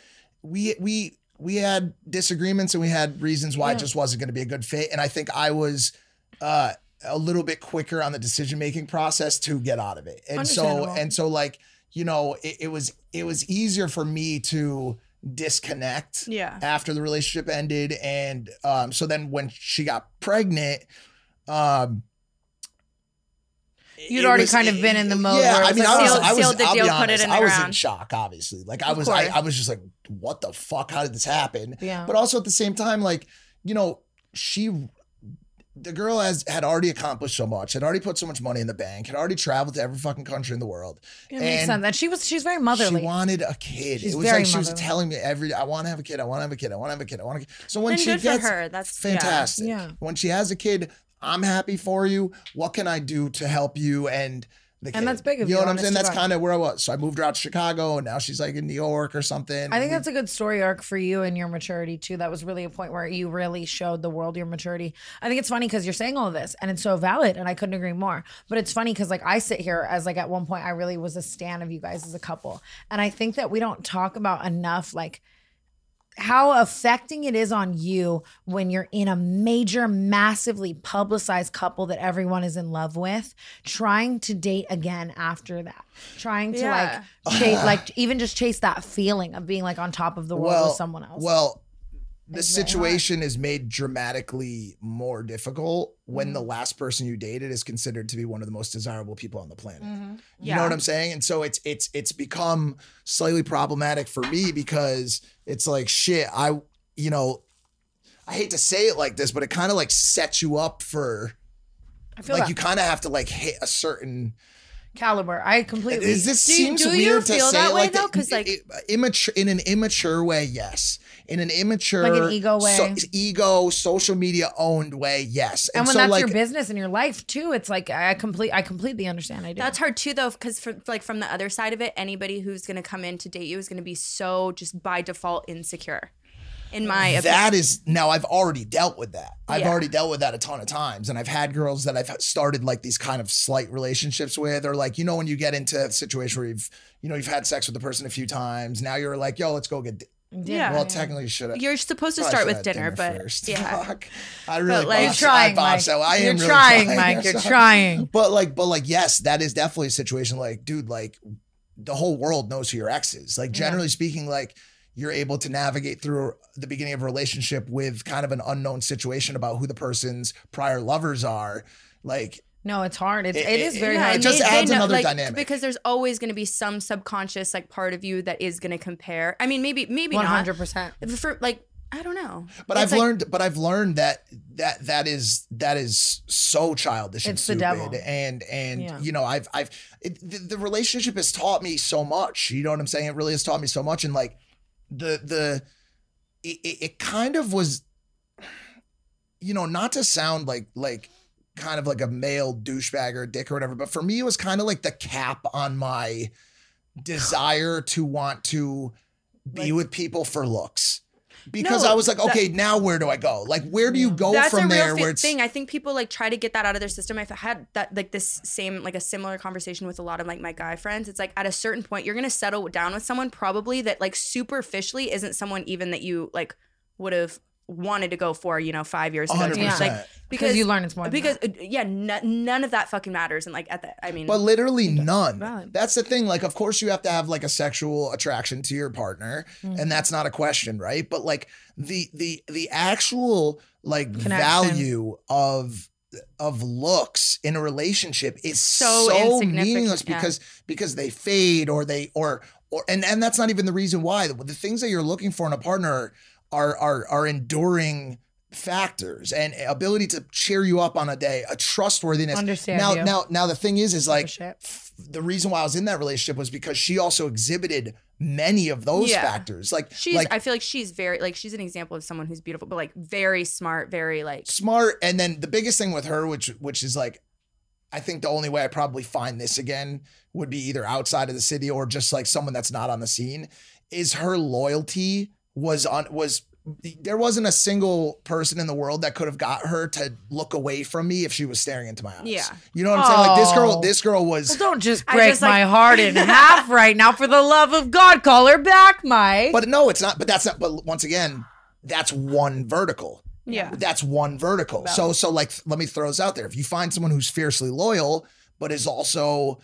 we we we had disagreements and we had reasons why it just wasn't going to be a good fit, and I think I was uh a little bit quicker on the decision making process to get out of it, and so Understandable. and so like you know it, it was it was easier for me to disconnect Yeah. after the relationship ended, and um so then when she got pregnant, um You'd it already was- kind of been in the mode Yeah, where it I was mean, like, I was, sealed- I was, sealed the I'll be deal, put it honest, in the I was in ground. shock, obviously. Like I Of was, I, course. I was just like, what the fuck? How did this happen? Yeah. But also at the same time, like, you know, she, the girl has had already accomplished so much, had already put so much money in the bank, had already traveled to every fucking country in the world. It makes And sense. And she was she's very motherly. She wanted a kid. She's it was very like she was motherly. telling me every, I want to have a kid. I want to have a kid. I want to have a kid. I want to. So when Then she good gets for her. That's yeah. fantastic. Yeah. When she has a kid, I'm happy for you. What can I do to help you? And the kid. And that's big of You know you, what I'm honest saying? to That's God. kind of where I was. So I moved her out to Chicago, and now she's like in New York or something. I think that's a good story arc for you and your maturity too. That was really a point where you really showed the world your maturity. I think it's funny because you're saying all of this and it's so valid, and I couldn't agree more. But it's funny because like I sit here as like at one point I really was a stan of you guys as a couple, and I think that we don't talk about enough like how affecting it is on you when you're in a major, massively publicized couple that everyone is in love with, trying to date again after that, trying to Yeah. like chase, like even just chase that feeling of being like on top of the world well, with someone else. Well, the It's very hard. situation is made dramatically more difficult when Mm-hmm. the last person you dated is considered to be one of the most desirable people on the planet. Mm-hmm. You Yeah. know what I'm saying? And so it's it's it's become slightly problematic for me because it's like shit, I you know, I hate to say it like this, but it kind of like sets you up for I feel like that you kind of have to like hit a certain caliber. I completely. Is this Do- seems do you weird to feel say that it way, like though? that. 'Cause, like- I- I- immature in an immature way, yes. In an immature, Like an ego way. so, ego, social media owned way, yes. and when so that's like, your business and your life too, it's like I complete. I completely understand. I do. That's hard too, though, because for like from the other side of it, anybody who's gonna come in to date you is gonna be so just by default insecure. In my opinion, that is now I've already dealt with that. I've Yeah. already dealt with that a ton of times, and I've had girls that I've started like these kind of slight relationships with, or like you know when you get into a situation where you've you know you've had sex with the person a few times, now you're like, yo, let's go get. Di-. Yeah. Well, technically, you should have. you're supposed to Probably start should've with had dinner, but first. yeah. Fuck. I really But, like, botched- You're trying, I botched Mike. that. I am You're really trying, Mike. You're Sorry. trying. But like, but like, yes, that is definitely a situation. Like, dude, like, the whole world knows who your ex is. Like, generally speaking, like, you're able to navigate through the beginning of a relationship with kind of an unknown situation about who the person's prior lovers are. Like, No, it's hard. It's, It- it is it- very yeah, hard. it just adds another like, dynamic. because there's always going to be some subconscious like part of you that is going to compare. I mean, maybe maybe one not. hundred percent. For like, I don't know. but It's I've like- learned, but I've learned that that that is that is so childish and It's the stupid. devil. And and Yeah. you know, I've I've it, the, the relationship has taught me so much. You know what I'm saying? It really has taught me so much. And like the the it, it, it kind of was, you know, not to sound like like kind of like a male douchebag or a dick or whatever, but for me it was kind of like the cap on my desire to want to be with people for looks. Because No, I was like, that- okay, now where do I go? Like, where do you go That's from a there? real Where fi- it's thing. I think people like try to get that out of their system. I've had that like this same like a similar conversation with a lot of like my guy friends. It's like at a certain point you're gonna settle down with someone probably that like superficially isn't someone even that you like would have wanted to go for, you know, five years ago. one hundred percent. Like Because you learn it's more than because uh, yeah, n- none of that fucking matters. And like at the, I mean, But literally none. Valid. That's the thing. Like, of course, you have to have like a sexual attraction to your partner, Mm-hmm. and that's not a question, right? But like the the the actual like Connection. value of of looks in a relationship is So so, insignificant, meaningless yeah. because because they fade or they or or and and that's not even the reason why. The, the things that you're looking for in a partner are are are enduring factors and ability to cheer you up on a day, a trustworthiness. Understand now you. now now the thing is is like shit. f- the reason why I was in that relationship was because she also exhibited many of those Yeah. factors. Like she's like I feel like she's very like she's an example of someone who's beautiful, but like very smart, very like smart. And then the biggest thing with her, which which is like, I think the only way I probably find this again would be either outside of the city or just like someone that's not on the scene, is her loyalty was on was there wasn't a single person in the world that could have got her to look away from me if she was staring into my eyes. Yeah. You know what I'm saying? Like this girl, Oh. this girl was Well, don't just I break just, like- my heart in half right now. For the love of God, call her back, Mike. but no, it's not, but that's not, but once again, that's one vertical. yeah. That's one vertical. So, so like, let me throw this out there. If you find someone who's fiercely loyal, but is also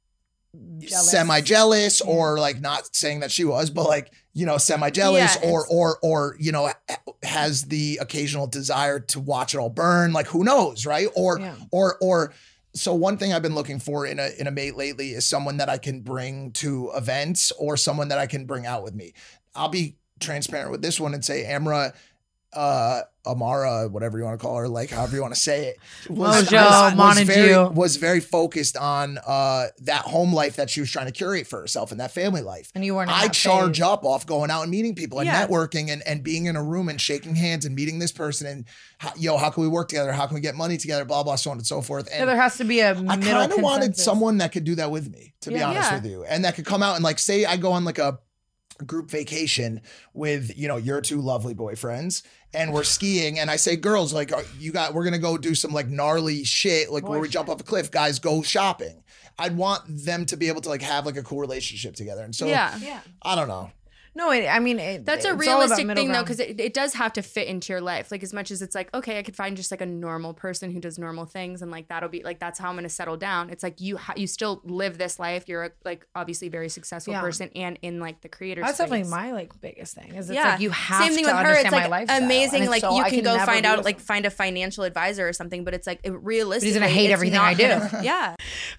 Jealous. semi-jealous or like not saying that she was, but like, you know, semi-jealous Yeah, or, it's- or, or, you know, ha- has the occasional desire to watch it all burn. Like who knows, right? Or, Yeah. or, or, so one thing I've been looking for in a, in a mate lately is someone that I can bring to events or someone that I can bring out with me. I'll be transparent with this one and say, Amra, uh, Amara, whatever you want to call her, like however you want to say it, was, Mojo, was, was, very, Montague. was very focused on uh, that home life that she was trying to curate for herself and that family life. And you weren't in I that charge phase. up off going out and meeting people and Yeah. networking and, and being in a room and shaking hands and meeting this person and, how, yo, how can we work together? How can we get money together? Blah, blah, so on and so forth. And Yeah, there has to be a I middle kind of wanted consensus. someone that could do that with me, to be Yeah. honest Yeah. with you. And that could come out and like, say I go on like a group vacation with, you know, your two lovely boyfriends and we're skiing and I say, girls, like are- you got, we're going to go do some like gnarly shit, like where we jump off a cliff, guys go shopping. I'd want them to be able to like have like a cool relationship together. And so Yeah. Yeah. I don't know. No, it, I mean, it, That's a it's all about realistic middle thing though, ground. because it, it does have to fit into your life. Like as much as it's like, okay, I could find just like a normal person who does normal things, and like that'll be like that's how I'm gonna settle down. It's like you ha- you still live this life. You're a, like obviously very successful Yeah. person, and in like the creator. That's space. definitely my like biggest thing. Is it's yeah. like you have Same thing to with her. understand It's my like lifestyle. amazing. And it's Like so- you I can go never find be out with like someone. find a financial advisor or something, but it's like it, realistically, gonna hate it's everything not I do. gonna- yeah.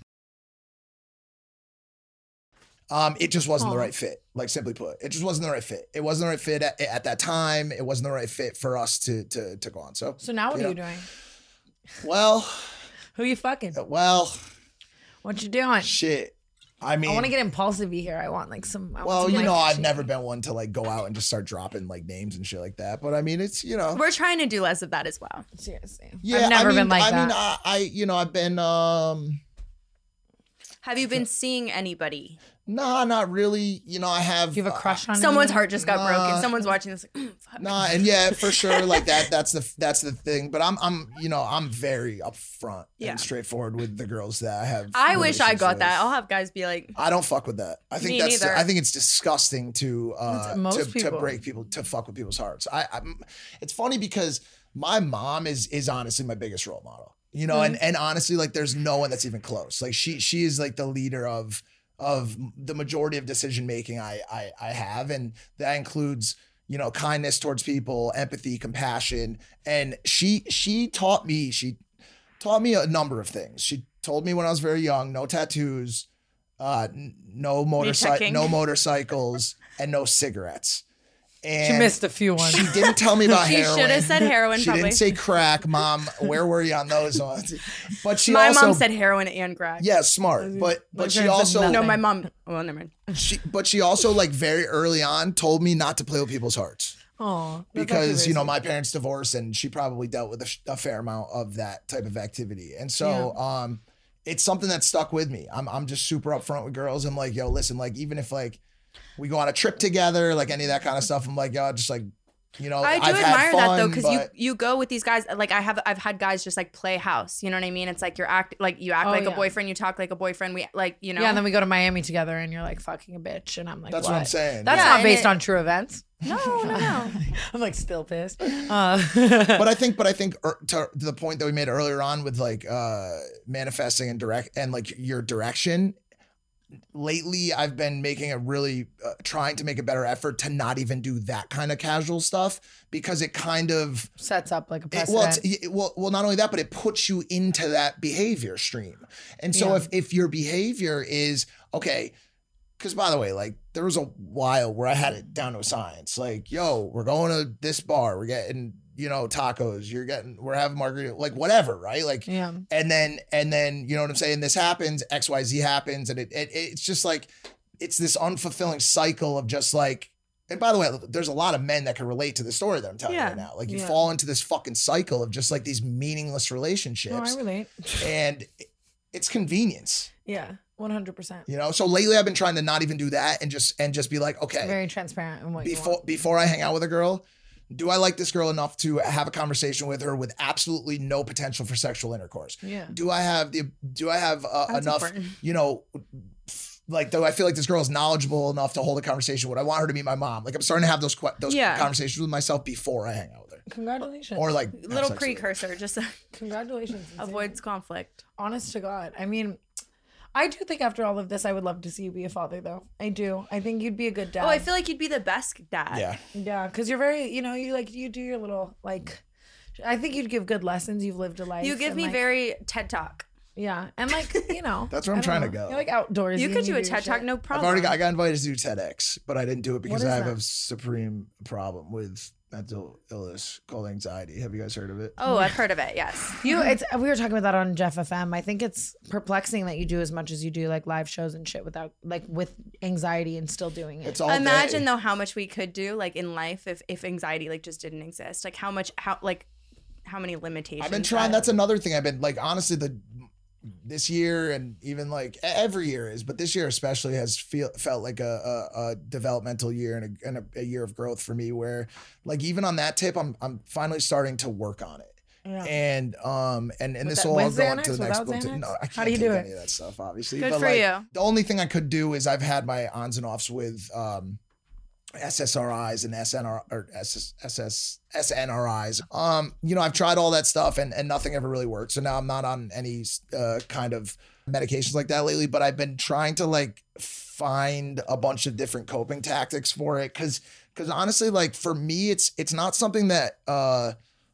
Um, it just wasn't the Aw. right fit. Like simply put, it just wasn't the right fit. It wasn't the right fit at, at that time. It wasn't the right fit for us to to to go on. So, So now what you are you know. doing? well, Who you fucking? well, What you doing? shit. I mean, I want to get impulsive here. I want like some. I want well, some, you like, know, I've shit. never been one to like go out and just start dropping like names and shit like that. But I mean, it's you know, We're trying to do less of that as well. Seriously. yeah. I've never I mean, been like I that. mean, I, I, you know, I've been, um, Have you been seeing anybody? nah, not really. You know, I have. Do you have a crush on Someone's anyone? heart just got Nah. broken. Someone's watching this. Like, mm, fuck. Nah, and yeah, for sure, like that. That's the that's the thing. But I'm I'm you know I'm very upfront Yeah. and straightforward with the girls that I have. I wish I relations got with. that. I'll have guys be like, I don't fuck with that. I think Me that's neither. I think it's disgusting to uh That's most to, to people. break people to fuck with people's hearts. I I'm, it's funny because my mom is is honestly my biggest role model. You know, Mm-hmm. and and honestly, like there's no one that's even close. Like she she is like the leader of of the majority of decision making I I I have, and that includes you know kindness towards people, empathy, compassion, and she she taught me she taught me a number of things. She told me when I was very young, no tattoos, uh, n- no motorcycle, checking. no motorcycles, and no cigarettes. And She missed a few ones. She didn't tell me about she heroin. should have said heroin. She probably. didn't say crack, Mom. Where were you on those ones? But she My also mom said heroin and crack. yeah, smart. But but she parents said also nothing. No, my mom. Well, never mind. she but she also like very early on told me not to play with people's hearts Oh, because you know my parents divorced and she probably dealt with a, sh- a fair amount of that type of activity. And so um it's something that stuck with me. I'm I'm just super upfront with girls. I'm like, yo, listen, like even if like we go on a trip together, like any of that kind of stuff, I'm like, yo, just like you know, I do I've had admire that though, fun, because you but- you go with these guys. Like I have, I've had guys just like play house. You know what I mean? It's like you're act like you act Oh, like yeah. a boyfriend, you talk like a boyfriend. We like you know. Yeah, and then we go to Miami together, and you're like fucking a bitch, and I'm like, That's what I'm what? saying. That's Yeah. not and based it- on true events. no, no, no. I'm like still pissed. Uh, but I think, but I think er, to, to the point that we made earlier on with like uh manifesting and direct and like your direction. Lately, I've been making a really uh, trying to make a better effort to not even do that kind of casual stuff because it kind of sets up like a it, precedent. well, it's, it, well, well, not only that, but it puts you into that behavior stream. And so Yeah. if if your behavior is okay. Because by the way, like there was a while where I had it down to a science. Like, yo, we're going to this bar. We're getting, you know, tacos. You're getting, we're having margarita, like whatever, right? Like, yeah. and then, and then, you know what I'm saying? This happens, X, Y, Z happens. And it, it it's just like, it's this unfulfilling cycle of just like, and by the way, there's a lot of men that can relate to the story that I'm telling Yeah. you right now. Like you Yeah. fall into this fucking cycle of just like these meaningless No, relationships I relate. and it's convenience. Yeah, one hundred percent. You know, so lately I've been trying to not even do that and just and just be like, okay, Very transparent in what you before want. before I hang out with a girl, do I like this girl enough to have a conversation with her with absolutely no potential for sexual intercourse? Yeah. Do I have the do I have uh, That's enough, important. you know, like do I feel like this girl is knowledgeable enough to hold a conversation? Would I want her to meet my mom? Like I'm starting to have those que- those Yeah. conversations with myself before I hang out with her, Congratulations. or like have Little sex with her. precursor, just Congratulations. Insane. avoids conflict. Honest to God. I mean, I do think after all of this, I would love to see you be a father, though. I do. I think you'd be a good dad. Oh, I feel like you'd be the best dad. Yeah, Yeah, because you're very, you know, you like, you do your little, like, I think you'd give good lessons. You've lived a life. You give and, me like, very TED Talk. Yeah. And, like, you know. That's where I'm I don't trying to know. go. You're like outdoorsy. You could and do a your TED Talk, shit. no I've problem. already got, I got invited to do TEDx, but I didn't do it because is I have that? a supreme problem with mental illness called anxiety. Have you guys heard of it? Oh, I've heard of it. Yes. You, it's we were talking about that on Jeff F M. I think it's perplexing that you do as much as you do, like live shows and shit, without like with anxiety and still doing it. It's all Imagine day. though how much we could do like in life if if anxiety like just didn't exist. Like how much how like how many limitations. I've been trying. that- That's another thing. I've been like, honestly, the this year and even like every year is, but this year especially has feel felt like a, a, a developmental year and, a, and a, a year of growth for me. Where like even on that tip, I'm I'm finally starting to work on it. Yeah. And um and and With this that- will all with go into Xanax, the next without book. too. Xanax? No, I can't How do you take do any it? of that stuff, obviously. Good but for like, you. the only thing I could do is I've had my ons and offs with um S S R Is and S N R or S S S N R Is. Um, you know, I've tried all that stuff and, and nothing ever really worked. So now I'm not on any uh, kind of medications like that lately, but I've been trying to like find a bunch of different coping tactics for it. Cause, cause honestly, like for me, it's, it's not something that, uh,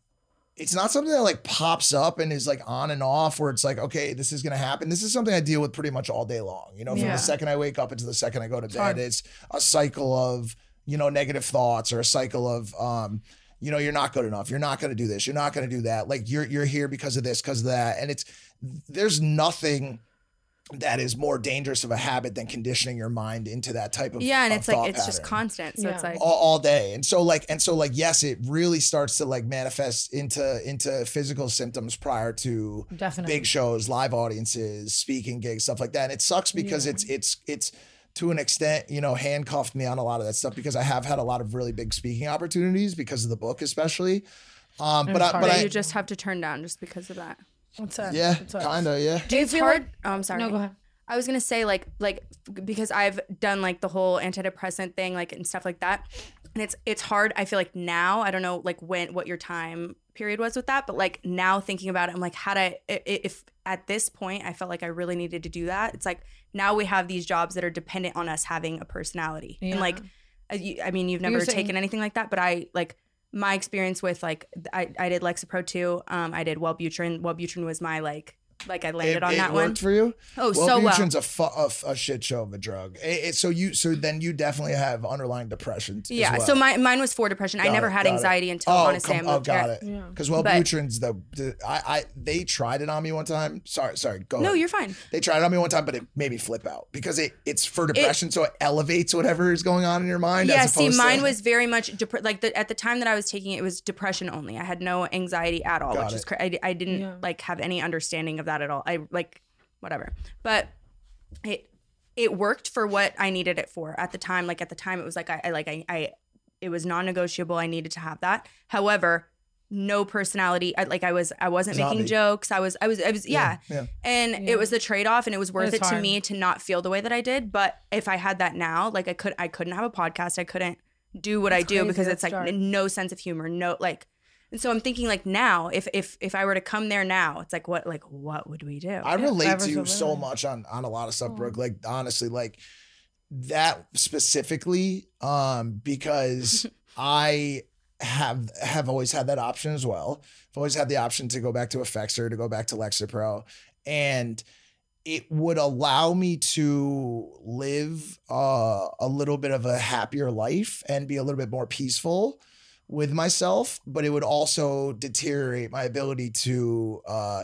it's not something that like pops up and is like on and off where it's like, okay, this is going to happen. This is something I deal with pretty much all day long. You know, from Yeah. the second I wake up until the second I go to bed, hard. it's a cycle of, you know, negative thoughts or a cycle of, um, you know, you're not good enough. You're not going to do this. You're not going to do that. Like you're, you're here because of this, because of that. And it's, there's nothing that is more dangerous of a habit than conditioning your mind into that type of Yeah, and of it's like thought it's just pattern constant. So it's Yeah. like all, all day. And so like, and so like, yes, it really starts to like manifest into, into physical symptoms prior to Definitely. big shows, live audiences, speaking gigs, stuff like that. And it sucks because Yeah. it's, it's, it's to an extent, you know, handcuffed me on a lot of that stuff because I have had a lot of really big speaking opportunities because of the book, especially. Um, but It's I, hard. but that I, you just have to turn down just because of that. What's that? yeah, What's that? kind of, yeah. Do you It's feel hard. like? Oh, I'm sorry. No, go ahead. I was gonna say like like because I've done like the whole antidepressant thing like and stuff like that, and it's it's hard. I feel like now I don't know like when what your time period was with that, but like now thinking about it, I'm like, had I i- if at this point I felt like I really needed to do that, it's like now we have these jobs that are dependent on us having a personality, Yeah. and like uh, you, I mean you've You're never saying- taken anything like that, but I like. My experience with like I, I did Lexapro too. Um, I did Wellbutrin. Wellbutrin was my like like I landed it, on it that worked one. for you? Oh, so well. Wellbutrin's a, fu- a, f- a shit show of a drug. It, it- so you, so then you definitely have underlying depression. as Yeah. well. So my, mine was for depression. I Got never it, had got it. anxiety until Oh, honestly come- I moved oh, got here. it. Yeah. Because Wellbutrin's the, the I, I they tried it on me one time. Sorry, sorry. Go. No, ahead. you're fine. They tried it on me one time, but it made me flip out because it it's for depression, so it elevates whatever is going on in your mind. Yeah. as See, opposed mine to, was very much dep- like the, at the time that I was taking it, it was depression only. I had no anxiety at all, Got which it. is cra- I, I didn't Yeah. like have any understanding of that at all. I like whatever, but it it worked for what I needed it for at the time. Like at the time, it was like I, I like I, I it was non-negotiable. I needed to have that. However, no personality. I, like I was I wasn't Zombie. making jokes. I was I was I was yeah. yeah. And Yeah. it was the trade-off and it was worth It's it to hard. me to not feel the way that I did. But if I had that now, like I could I couldn't have a podcast. I couldn't do what I That's do crazy. because That's it's like dark. no sense of humor, no like and so I'm thinking like now, if if if I were to come there now, it's like what like what would we do? I relate ever to you so so little. much on on a lot of stuff, Brooke. Like honestly, like that specifically, um, because I have have always had that option as well. I've always had the option to go back to Effexor, to go back to Lexapro, and it would allow me to live uh, a little bit of a happier life and be a little bit more peaceful with myself, but it would also deteriorate my ability to uh,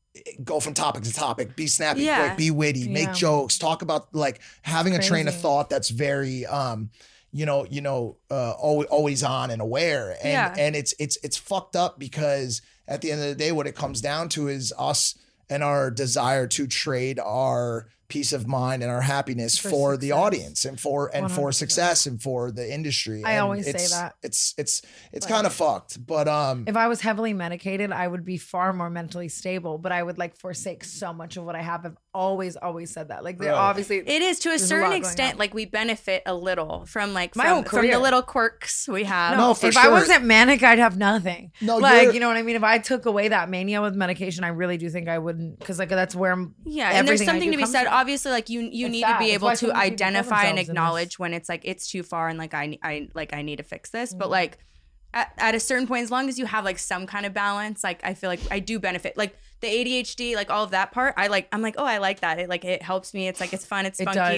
go from topic to topic, be snappy, Yeah. quick, be witty, Yeah. make jokes, talk about like having a train of Crazy. thought that's very, um, you know, you know, uh, always, always on and aware, and Yeah. and it's it's it's fucked up because at the end of the day, what it comes down to is us and our desire to trade our peace of mind and our happiness for, For the success. audience and for and one hundred for percent. success and for the industry. I And always say it's- that. It's it's it's kind of fucked. But um If I was heavily medicated, I would be far more mentally stable, but I would like forsake so much of what I have. I've always, always said that. Like, they're Right. obviously, It is to a There's a lot certain going extent, on. like we benefit a little from like My from, whole from the career. little quirks we have. No, for if I sure. wasn't manic, I'd have nothing. No, like, you're- you know what I mean? If I took away that mania with medication, I really do think I wouldn't, because like that's where I'm. Yeah, and there's everything I something do to be comes said. from. Obviously, like you, you It's need sad. to be That's able why to so many people kill identify and themselves in this. acknowledge when it's like it's too far and like I, I like I need to fix this. Mm-hmm. But like at, at a certain point, as long as you have like some kind of balance, like I feel like I do benefit. Like the A D H D, like all of that part, I like. I'm like, oh, I like that. It like it helps me. It's like it's fun. It's It funky. does. Like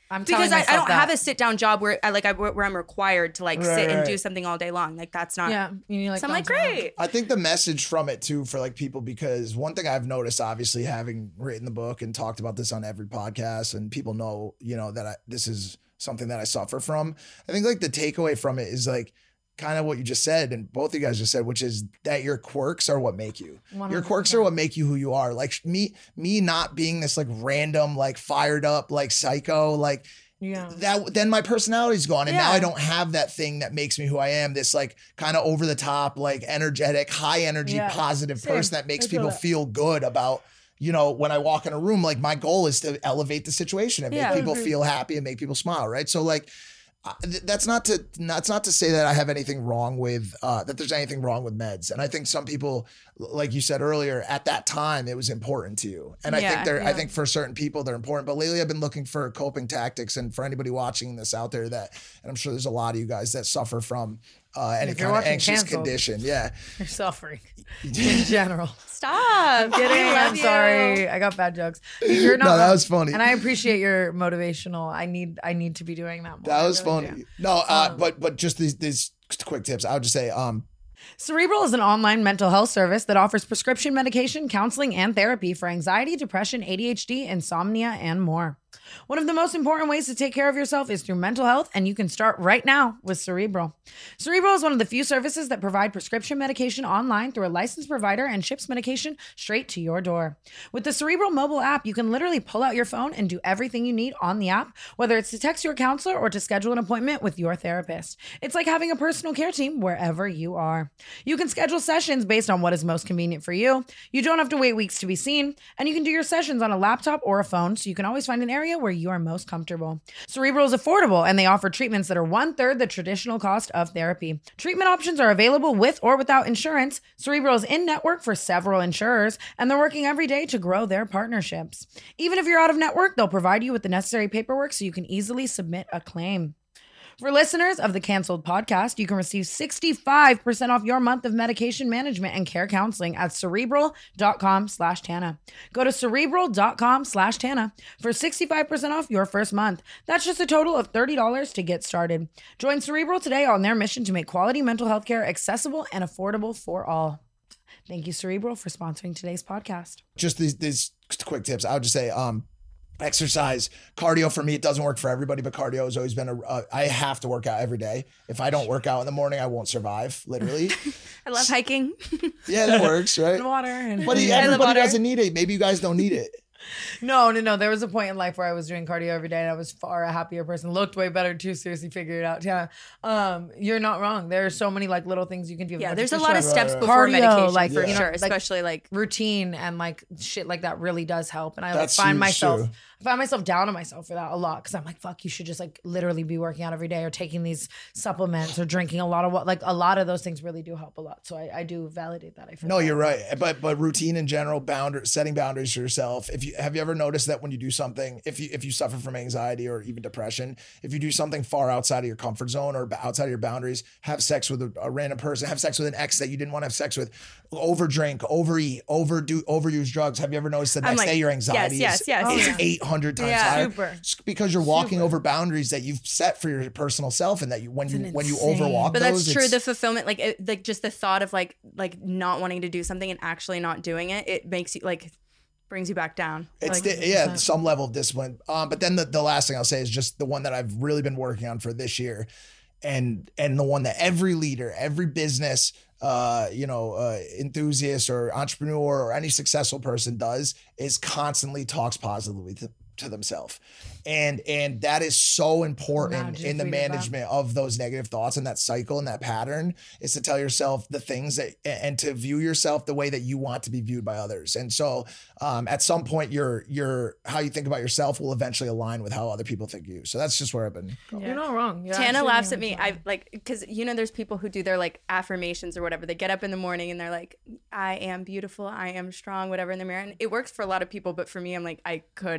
I'm telling because I, I myself don't that. have a sit down job where I like I, where I'm required to like Right, sit and right. do something all day long. Like that's not. Yeah, you need like. So I'm like, bounce around. great. I think the message from it too for like people, because one thing I've noticed, obviously having written the book and talked about this on every podcast, and people know, you know, that I, this is something that I suffer from. I think like the takeaway from it is like kind of what you just said, and both of you guys just said, which is that your quirks are what make you. one Your hundred quirks percent. are what make you who you are. Like me, me not being this like random, like fired up, like psycho, like Yeah. that then my personality's gone, and now Yeah. I don't have that thing that makes me who I am, this like kind of over the top, like energetic, high energy, Yeah. positive Same. person that makes I feel people that. feel good about, you know, when I walk in a room. Like my goal is to elevate the situation and make Yeah. people feel happy and make people smile, right? So like uh, th- that's not to that's not to say that I have anything wrong with uh, that there's anything wrong with meds. And I think some people, like you said earlier, at that time it was important to you. And I think Yeah, they're I yeah. think for certain people they're important. But lately I've been looking for coping tactics, and for anybody watching this out there that, and I'm sure there's a lot of you guys that suffer from uh, any If you're kind of watching anxious Canceled. condition. Yeah. You're suffering in general. Stop. Kidding. I love I'm you. sorry. I got bad jokes. You're not No, that wrong. was funny. And I appreciate your motivational. I need I need to be doing that more. That I was really funny. do. No, uh, Um, but but just these these quick tips. I would just say, um, Cerebral is an online mental health service that offers prescription medication, counseling, and therapy for anxiety, depression, A D H D, insomnia, and more. One of the most important ways to take care of yourself is through mental health, and you can start right now with Cerebral. Cerebral is one of the few services that provide prescription medication online through a licensed provider and ships medication straight to your door. With the Cerebral mobile app, you can literally pull out your phone and do everything you need on the app, whether it's to text your counselor or to schedule an appointment with your therapist. It's like having a personal care team wherever you are. You can schedule sessions based on what is most convenient for you. You don't have to wait weeks to be seen, and you can do your sessions on a laptop or a phone, so you can always find an area where you are most comfortable. Cerebral is affordable, and they offer treatments that are one third the traditional cost of therapy. Treatment options are available with or without insurance. Cerebral is in network for several insurers, and they're working every day to grow their partnerships. Even if you're out of network, they'll provide you with the necessary paperwork so you can easily submit a claim. For listeners of the Canceled podcast, you can receive sixty-five percent off your month of medication management and care counseling at cerebral.com slash Tana. Go to cerebral.com slash Tana for sixty-five percent off your first month. That's just a total of thirty dollars to get started. Join Cerebral today on their mission to make quality mental health care accessible and affordable for all. Thank you, Cerebral, for sponsoring today's podcast. just these these quick tips. I would just say, um, exercise, cardio. For me, it doesn't work for everybody, but cardio has always been a. Uh, I have to work out every day. If I don't work out in the morning, I won't survive. Literally. I love hiking. Yeah, that works, right? And water. And But I love everybody water. doesn't need it. Maybe you guys don't need it. No, no, no. There was a point in life where I was doing cardio every day and I was far a happier person. Looked way better too. Seriously, figure it out. Yeah. Um, you're not wrong. There are so many like little things you can do. Yeah, Like, there's a for lot of sure. steps Right, right. before Cardio, medication, like, for you know, sure. like- Especially like Routine and like shit like that really does help. And I like That's find huge, myself, too. I find myself down on myself for that a lot because I'm like, fuck, you should just like literally be working out every day or taking these supplements or drinking a lot of what, like a lot of those things really do help a lot. So I, I do validate that. I feel No, that. you're right. But but routine in general, boundary setting boundaries for yourself. If you have you ever noticed that when you do something, if you if you suffer from anxiety or even depression, if you do something far outside of your comfort zone or outside of your boundaries, have sex with a, a random person, have sex with an ex that you didn't want to have sex with, overdrink, overeat, overdo, overuse drugs. Have you ever noticed the I'm next like, day your anxiety yes, is yes, yes. it's Oh, yeah. eight hundred times Yeah. higher? Super. It's because you're walking Super. over boundaries that you've set for your personal self, and that you when you an when you insane- overwalk But those, that's true. it's- The fulfillment, like, it, like just the thought of like, like not wanting to do something and actually not doing it, it makes you like, brings you back down. It's Like, the, yeah, some level of discipline. Um, but then the, the last thing I'll say is just the one that I've really been working on for this year, and and the one that every leader, every business, uh, you know, uh, enthusiast or entrepreneur or any successful person does is constantly talks positively to, to themselves. And and that is so important Imagine in the if we did that. management of those negative thoughts and that cycle and that pattern, is to tell yourself the things that and to view yourself the way that you want to be viewed by others. And so um, at some point your your how you think about yourself will eventually align with how other people think of you. So that's just where I've been going. You're not wrong. You're Tana actually laughs not at me. wrong. I like because you know there's people who do their like affirmations or whatever. They get up in the morning and they're like, "I am beautiful. I am strong." Whatever in the mirror, and it works for a lot of people. But for me, I'm like, I could never.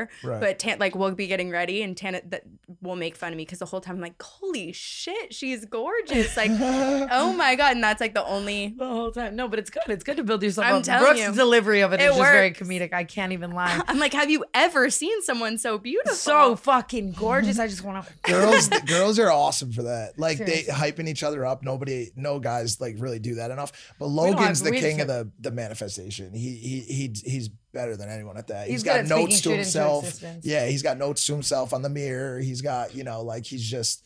hair. Right. But Tan, like we'll be getting ready and Tana that will make fun of me because the whole time I'm like, holy shit, she's gorgeous. Like, oh my God. And that's like the only The whole time. No, but it's good. It's good to build yourself I'm up. telling Brooke's you. delivery of it, It is just very works. comedic. I can't even lie. I'm like, have you ever seen someone so beautiful? So fucking gorgeous. I just want to. Girls, girls are awesome for that. Like Seriously. they hyping each other up. Nobody, no guys like really do that enough. But don't Logan's have- the we king just- of the the manifestation. He he he he's better than anyone at that. He's he's good got at speaking notes to shit into himself. existence. Yeah, he's got notes to himself on the mirror. He's got, you know, like he's just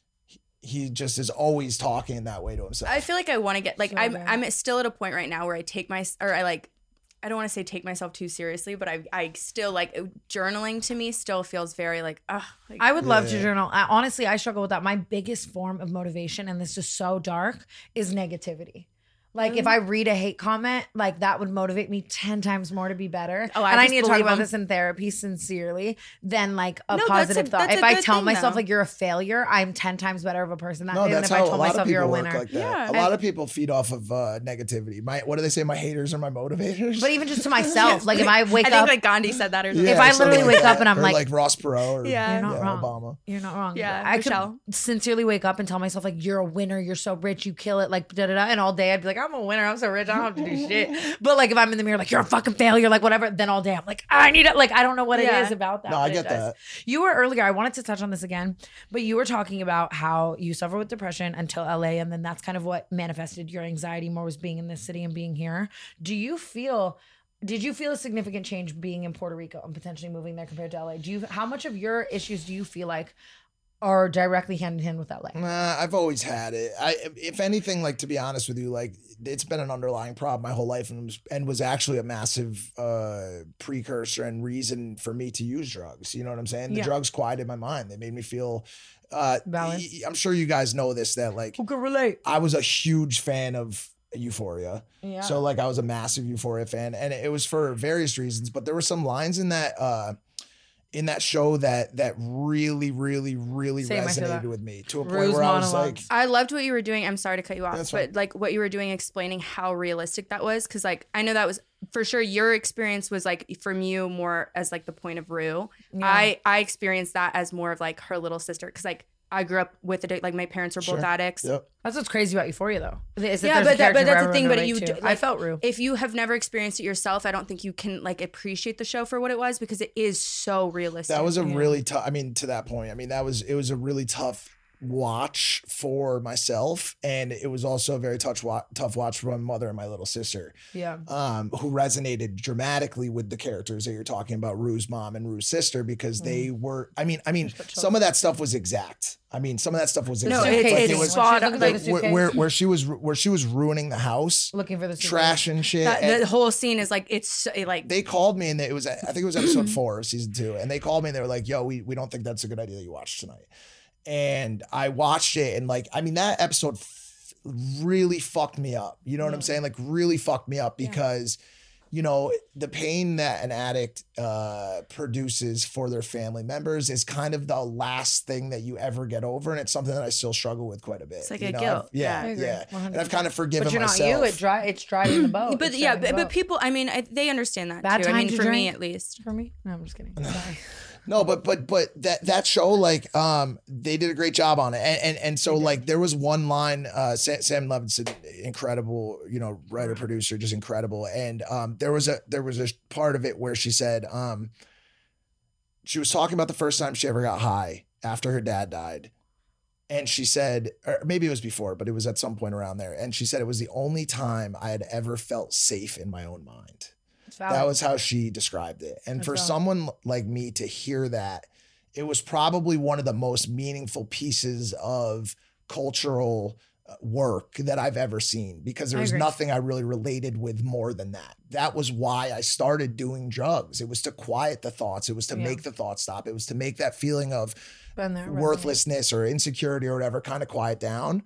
he just is always talking that way to himself. I feel like I want to get like So I'm good. I'm still at a point right now where I take my or I like I don't want to say take myself too seriously, but I I still like journaling to me still feels very like ugh. Like, I would love to Yeah. journal. I, honestly, I struggle with that. My biggest form of motivation, and this is so dark, is negativity. Like if I read a hate comment, like that would motivate me ten times more to be better. Oh, I and I just need to talk believe about them. this in therapy sincerely than like a No, that's positive a- thought. that's If a I good tell thing, myself though. like you're a failure, I'm ten times better of a person that no, day than that's if I how a told lot myself of you're people a work winner. like that. Yeah. A lot of people feed off of uh, negativity. My what do they say? My haters are my motivators. But even just to myself, like if I wake I think up, like Gandhi said that or something. Yeah, if I something literally like wake up that. and I'm Or like- like Ross Perot or Yeah. You're not yeah, wrong. Obama. You're not wrong. Yeah, I Michelle. could sincerely wake up and tell myself like you're a winner, you're so rich, you kill it, like da da da. And all day I'd be like, I'm a winner, I'm so rich, I don't have to do shit. But like if I'm in the mirror, like you're a fucking failure, like whatever, then all day I'm like, I need it. Like I don't know what Yeah. it is about that. No, I but it get does. that. You were earlier, I wanted to touch on this again, but you were talking about how you suffer with depression until L A, and then that's kind of what manifested your anxiety more was being in this city and being here. Do you feel did you feel a significant change being in Puerto Rico and potentially moving there compared to L A? Do you how much of your issues do you feel like are directly hand in hand with L A? Nah, I've always had it. I, if anything, like to be honest with you, like it's been an underlying problem my whole life, and was, and was actually a massive uh, precursor and reason for me to use drugs. You know what I'm saying? The Yeah. drugs quieted my mind. They made me feel. Uh, Balance. y- I'm sure you guys know this that like Who can relate? I was a huge fan of Euphoria. Yeah. So like I was a massive Euphoria fan, and it was for various reasons. But there were some lines in that uh, in that show that that really, really, really Same, I feel that. resonated with me to a point Rue's where I was like, monologues. I loved what you were doing. I'm sorry to cut you off, That's but fine. like what you were doing, explaining how realistic that was, because like I know that was for sure your experience was like from you more as like the point of Rue. I I experienced that as more of like her little sister, because like I grew up with addic- like my parents were both Sure. addicts. Yep. That's what's crazy about Euphoria, though. Is that Yeah, there's a but that, character but for that's the everyone thing. to But relate you, to. do, I like, felt Rue. If you have never experienced it yourself, I don't think you can like appreciate the show for what it was, because it is so realistic. that was a really tough. I mean, to that point, I mean, that was it was a really tough watch for myself, and it was also a very tough wa- tough watch for my mother and my little sister, Yeah. um, who resonated dramatically with the characters that you're talking about, Rue's mom and Rue's sister, because they were. I mean, I mean, some of that stuff was exact. I mean, some of that stuff was No, exact. it- Suitcase. Like, it's it was spot When on. she was looking Like, for the where, suitcase, where where she was where she was ruining the house, looking for the suitcase. trash and shit. that, and the whole scene is like it's so- like they called me, and it was I think it was episode four of season two, and they called me and they were like, "Yo, we we don't think that's a good idea that you watch tonight." And I watched it, and like, I mean, that episode f- really fucked me up. You know what I'm saying? Like, really fucked me up because, you know, the pain that an addict uh, produces for their family members is kind of the last thing that you ever get over, and it's something that I still struggle with quite a bit. It's like you a know? guilt. I've- Yeah, Yeah, I agree. yeah. one hundred And I've kind of forgiven But you're not myself. you. It dry. It's driving the boat. but It's yeah, driving the but, but boat. people, I mean, I, they understand that Bad too. I time mean, to for me drink? at least. for me. No, I'm just kidding. Sorry. No, but but but that that show, like, um, they did a great job on it, and and, and so like there was one line, uh, Sam, Sam Levinson, incredible, you know, writer producer, just incredible, and um, there was a there was a part of it where she said, um, she was talking about the first time she ever got high after her dad died, and she said, or maybe it was before, but it was at some point around there, and she said it was the only time I had ever felt safe in my own mind. It's valid. That was how she described it. And That's for valid. someone like me to hear that, it was probably one of the most meaningful pieces of cultural uh, work that I've ever seen, because there I was agree. nothing I really related with more than that. That was why I started doing drugs. It was to quiet the thoughts. It was to Yeah. make the thoughts stop. It was to make that feeling of Been there, worthlessness or insecurity or whatever kind of quiet down.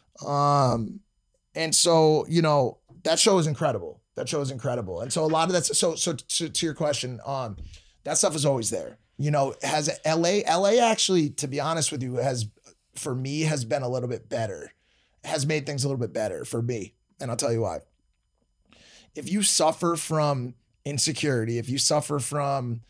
Um, and so, you know, that show is incredible. That show is incredible. And so a lot of that's so so to, to your question, um, that stuff is always there. You know, has L A L A actually, to be honest with you, has for me has been a little bit better, has made things a little bit better for me. And I'll tell you why. If you suffer from insecurity, if you suffer from,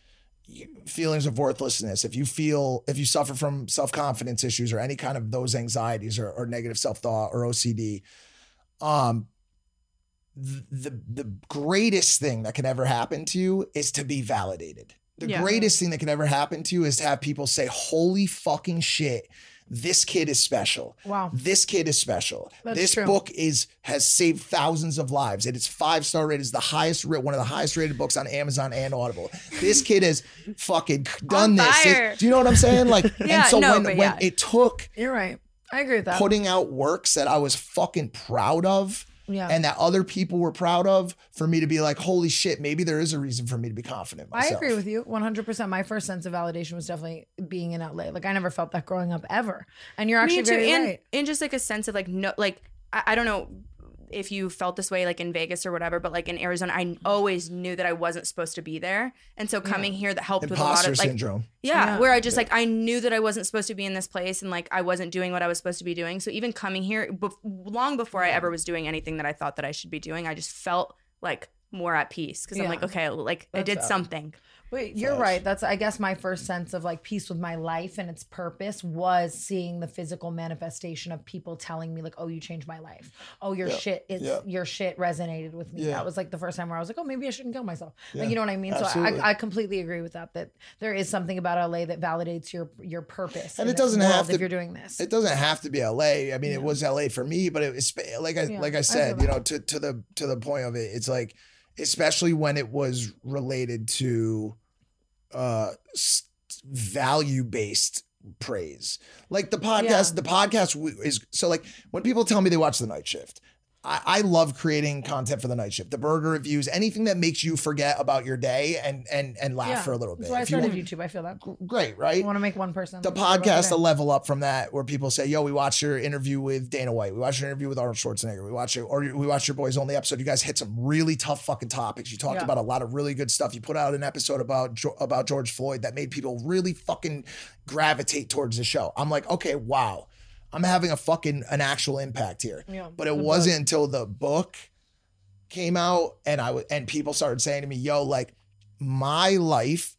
feelings of worthlessness, if you feel, if you suffer from self-confidence issues or any kind of those anxieties or, or negative self-thought or O C D, um, the, the, the greatest thing that can ever happen to you is to be validated. The Yeah. greatest thing that can ever happen to you is to have people say, holy fucking shit, this kid is special. Wow. This kid is special. That's this true. book is has saved thousands of lives. It is five star rated. It's the highest, one of the highest rated books on Amazon and Audible. This kid has fucking done On this. fire. It- do you know what I'm saying? Like, Yeah, and so no, when, but when yeah. it took You're right. I agree with that. putting out works that I was fucking proud of, Yeah. and that other people were proud of, for me to be like, holy shit, maybe there is a reason for me to be confident in I myself. agree with you one hundred percent. My first sense of validation was definitely being in L A. Like I never felt that growing up ever. And you're actually Me too. very and, right. and just like a sense of like no, like I, I don't know if you felt this way like in Vegas or whatever, but like in Arizona, I always knew that I wasn't supposed to be there, and so coming here that helped with a lot Imposter of like syndrome. yeah, Yeah. where I just like I knew that I wasn't supposed to be in this place and like I wasn't doing what I was supposed to be doing. So even coming here, bef- long before I ever was doing anything that I thought that I should be doing, I just felt like more at peace because I'm Yeah. like, okay, like I That's did up. something. Wait, you're Facts. right. That's I guess my first sense of like peace with my life and its purpose was seeing the physical manifestation of people telling me like, "Oh, you changed my life. Oh, your Yeah. shit is Yeah. your shit resonated with me." Yeah. That was like the first time where I was like, "Oh, maybe I shouldn't kill myself." Yeah. Like you know what I mean? Absolutely. So I, I completely agree with that. That there is something about L A that validates your your purpose. And in it this doesn't world have if to- you're doing this. It doesn't have to be L A. I mean, it was L A for me, but it was like I Yeah, like I I said, feel you that. know, to to the to the point of it, it's like, especially when it was related to uh value based praise, like the podcast. The podcast w- is so like when people tell me they watch The Night Shift. I, I love creating content for The Night Shift, the burger reviews, anything that makes you forget about your day and and and laugh Yeah. for a little bit. That's why I If you started want- YouTube. I feel that. great, I right? want to make one person. The think about podcast, today. a level up from that, where people say, "Yo, we watched your interview with Dana White. We watched your interview with Arnold Schwarzenegger. We watched your, or we watched your Boys Only episode. You guys hit some really tough fucking topics. You talked Yeah. about a lot of really good stuff. You put out an episode about Jo- about George Floyd that made people really fucking gravitate towards the show. I'm like, okay, wow, I'm having a fucking an actual impact here. Yeah, But it the wasn't book. until the book came out and I w- and people started saying to me, "Yo, like my life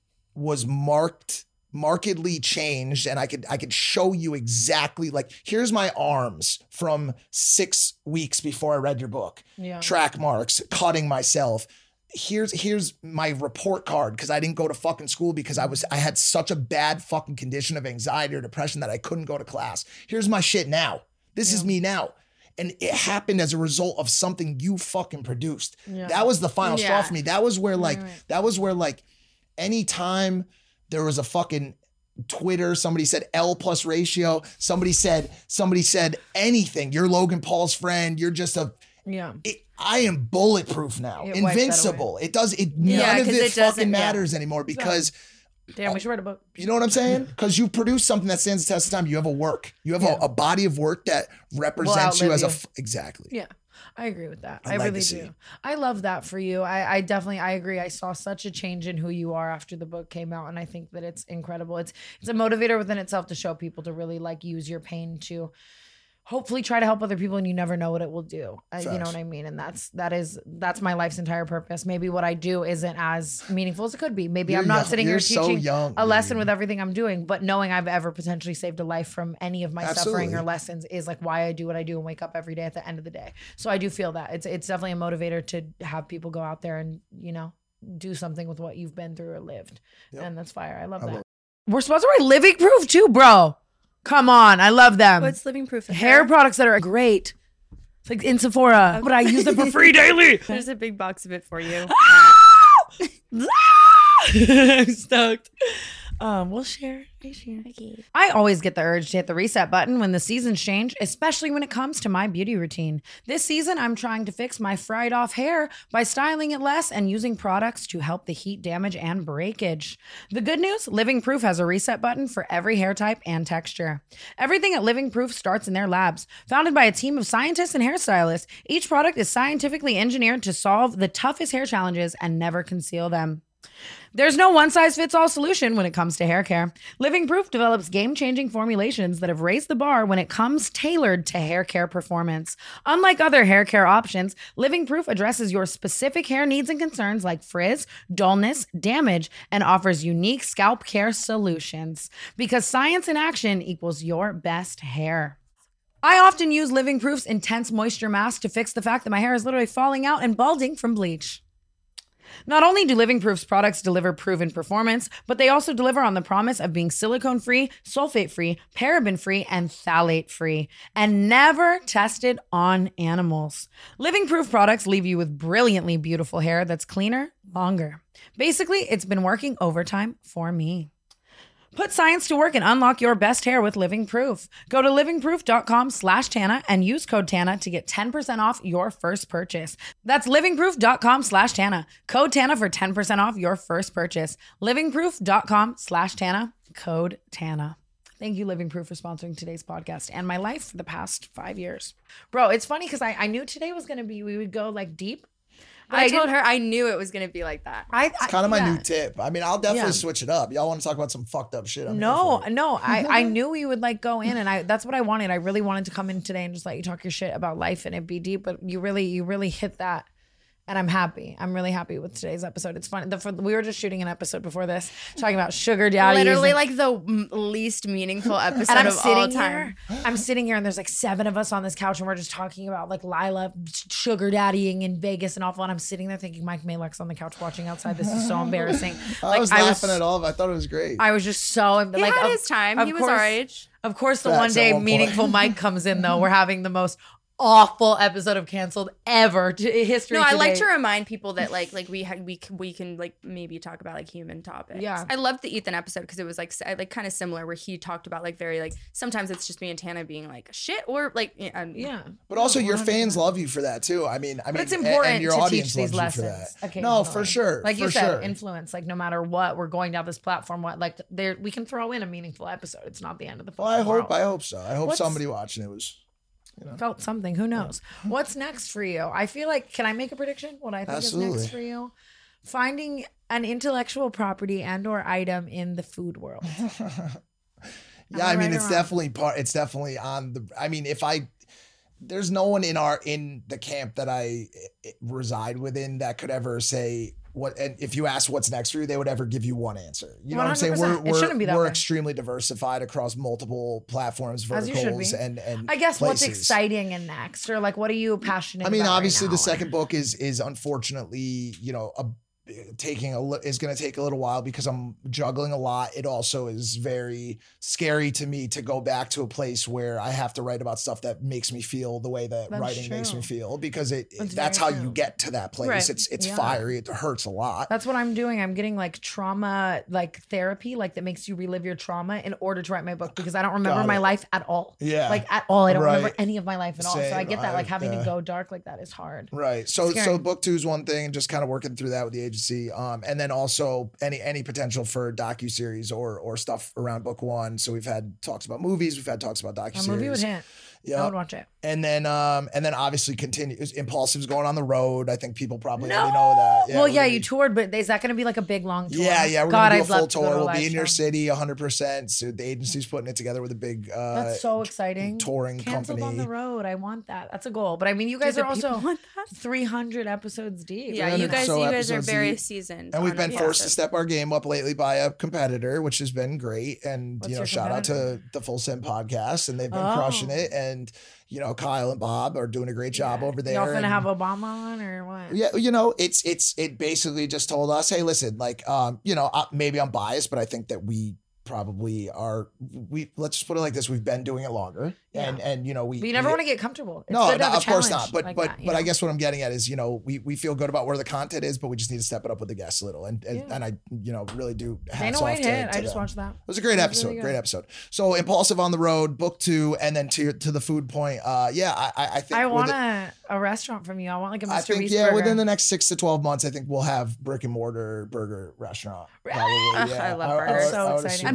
was marked." markedly changed, and I could I could show you exactly, like, here's my arms from six weeks before I read your book. Yeah. Track marks, cutting myself. Here's here's my report card because I didn't go to fucking school because I was I had such a bad fucking condition of anxiety or depression that I couldn't go to class. Here's my shit now. This is me now. And it happened as a result of something you fucking produced. Yeah. That was the final straw Yeah. for me. That was where like right. that was where like anytime there was a fucking Twitter, somebody said L plus ratio, somebody said, somebody said anything. You're Logan Paul's friend. You're just a, Yeah. it, I am bulletproof now, It wipes that invincible. It does, it, Yeah, none of 'cause it, it doesn't- fucking yeah. matters anymore because Damn, we should write a book. you know what I'm saying? Because you produce something that stands the test of time. You have a work, you have Yeah. a, a body of work that represents you outlive as a, you. f- exactly. Yeah, I agree with that. A I really legacy. do. I love that for you. I, I definitely, I agree. I saw such a change in who you are after the book came out, and I think that it's incredible. It's it's a motivator within itself to show people to really like use your pain to hopefully try to help other people, and you never know what it will do. Uh, you know Facts. what I mean? And that's that is that's my life's entire purpose. Maybe what I do isn't as meaningful as it could be. Maybe You're I'm not young- sitting here you're so teaching young, a lesson dude. with everything I'm doing, but knowing I've ever potentially saved a life from any of my suffering Absolutely. or lessons is like why I do what I do and wake up every day at the end of the day. So I do feel that it's it's definitely a motivator to have people go out there and, you know, do something with what you've been through or lived. Yep. And that's fire. I love I that. love We're sponsored by Living Proof too, bro. Come on. I love them. What's living proof? of Hair products that are great. It's like in Sephora, but I use them for free daily. There's a big box of it for you. I'm stoked. Um, we'll share. I share. I always get the urge to hit the reset button when the seasons change, especially when it comes to my beauty routine. This season, I'm trying to fix my fried off hair by styling it less and using products to help the heat damage and breakage. The good news, Living Proof has a reset button for every hair type and texture. Everything at Living Proof starts in their labs. Founded by a team of scientists and hairstylists, each product is scientifically engineered to solve the toughest hair challenges and never conceal them. There's no one-size-fits-all solution when it comes to hair care. Living Proof develops game-changing formulations that have raised the bar when it comes tailored to hair care performance. Unlike other hair care options, Living Proof addresses your specific hair needs and concerns like frizz, dullness, damage, and offers unique scalp care solutions. Because science in action equals your best hair. I often use Living Proof's intense moisture mask to fix the fact that my hair is literally falling out and balding from bleach. Not only do Living Proof's products deliver proven performance, but they also deliver on the promise of being silicone-free, sulfate-free, paraben-free, and phthalate-free, and never tested on animals. Living Proof products leave you with brilliantly beautiful hair that's cleaner, longer. Basically, it's been working overtime for me. Put science to work and unlock your best hair with Living Proof. Go to livingproof.com slash Tana and use code Tana to get ten percent off your first purchase. That's livingproof.com slash Tana. Code Tana for ten percent off your first purchase. livingproof.com slash Tana. Code Tana. Thank you, Living Proof, for sponsoring today's podcast and my life for the past five years. Bro, it's funny because I, I knew today was going to be, we would go like deep. I, I told her I knew it was going to be like that. I, It's kind of my yeah. new tip. I mean, I'll definitely Yeah. switch it up. Y'all want to talk about some fucked up shit? I'm No, here for it. no, I, I knew we would like go in, and I that's what I wanted. I really wanted to come in today and just let you talk your shit about life and it be deep, but you really, you really hit that. And I'm happy. I'm really happy with today's episode. It's fun. The, for, we were just shooting an episode before this, talking about sugar daddies. Literally and- like the m- least meaningful episode and I'm of sitting all time. here. I'm sitting here, and there's like seven of us on this couch, and we're just talking about like Lila sugar daddying in Vegas and awful. And I'm sitting there thinking, Mike Malek's on the couch watching outside. This is so embarrassing. I Like was laughing at all of it. I thought it was great. I was just so He like had of- his time. of He was course- our age. Of course, the Facts one at day one point. meaningful Mike comes in though. We're having the most awful episode of Canceled ever to history. No, I to like date. to remind people that like like we ha- we c- we can like maybe talk about like human topics. Yeah. I loved the Ethan episode because it was like s- like kind of similar where he talked about like very like sometimes it's just me and Tana being like shit or like yeah. um, Yeah. But also, your one hundred fans percent. love you for that too. I mean, I mean, it's and- important and your to audience teach these loves you for lessons. that. occasionally. No, for sure, Like you for said, sure. influence. Like no matter what, we're going down this platform. What like there, we can throw in a meaningful episode. It's not the end of the. Well, I fucking hope, world. I hope so. I hope What's- somebody watching it was. Felt something. Who knows? What's next for you? I feel like. Can I make a prediction? What I think is Absolutely. next for you? Finding an intellectual property and/or item in the food world. Yeah, I I mean, right or it's wrong? definitely part. It's definitely on the. I mean, if I, there's no one in our in the camp that I eh, reside within that could ever say what. And if you ask what's next for you, they would ever give you one answer. You know what I'm saying? We're one hundred percent. It we're shouldn't be that we're way. extremely diversified across multiple platforms, As you should verticals, be. and and I guess what's places. exciting and next, or like what are you passionate? I mean, about right obviously, now? the second book is is unfortunately, you know, a taking a li- is going to take a little while because I'm juggling a lot. It also is very scary to me to go back to a place where I have to write about stuff that makes me feel the way that That's writing makes true. me feel, because it That's that's very how true. you get to that place. Right. It's it's Yeah. fiery. It hurts a lot. That's what I'm doing. I'm getting like trauma, like therapy, like that makes you relive your trauma in order to write my book because I don't remember Got my it. life at all. Yeah. Like at all. I don't remember Right. any of my life at all. So I Same. get that. Like I- having yeah. to go dark like that is hard. Right. So Scary. so book two is one thing, and just kind of working through that with the agency. Um, and then also any any potential for docuseries or or stuff around book one. So we've had talks about movies, we've had talks about A docuseries. movie would hit. I Yeah. would watch it. And then um and then obviously continues Impulsive's going on the road. I think people probably already know that. well, we're yeah, gonna you be- toured, but is that going to be like a big long tour? Yeah, yeah, we're God, gonna do a I'd full love to go tour. to a We'll live be in your show. city one hundred percent. So the agency's putting it together with a big uh That's so exciting. touring Canceled company. on the road. I want that. That's a goal. But I mean, you guys the are also people want that? three hundred episodes deep. Yeah, Yeah, you guys so you guys are episodes very deep. seasoned. And we've on been it. forced to Yeah. step our game up lately by a competitor, which has been great. And What's you know, your shout out to competitor? the Full Sim podcast, and they've been Oh. crushing it. And you know, Kyle and Bob are doing a great job over there. Y'all finna and- have Obama on or what? Yeah, you know, it's it's it basically just told us, hey, listen, like, um, you know, uh, maybe I'm biased, but I think that we probably are. We let's just put it like this: we've been doing it longer, and and you know, we. But you never we- want to get comfortable. It's no, good to no, have a of course challenge not. But like but that, you but I know? guess what I'm getting at is, you know, we we feel good about where the content is, but we just need to step it up with the guests a little, and and, Yeah. and I you know really do. Dana hats off White to, hit. to I just them. watched that. It was a great It was episode. really great good. episode. So Impulsive on the road, book two, and then to to the food point. Uh, yeah, I I, I think I with want it- a, a restaurant from you. I want like a I Mister think Reese yeah, burger. within the next six to twelve months, I think we'll have brick and mortar burger restaurant. Probably, Ugh, yeah. I love I- I burgers. would- So I would exciting. assume I'm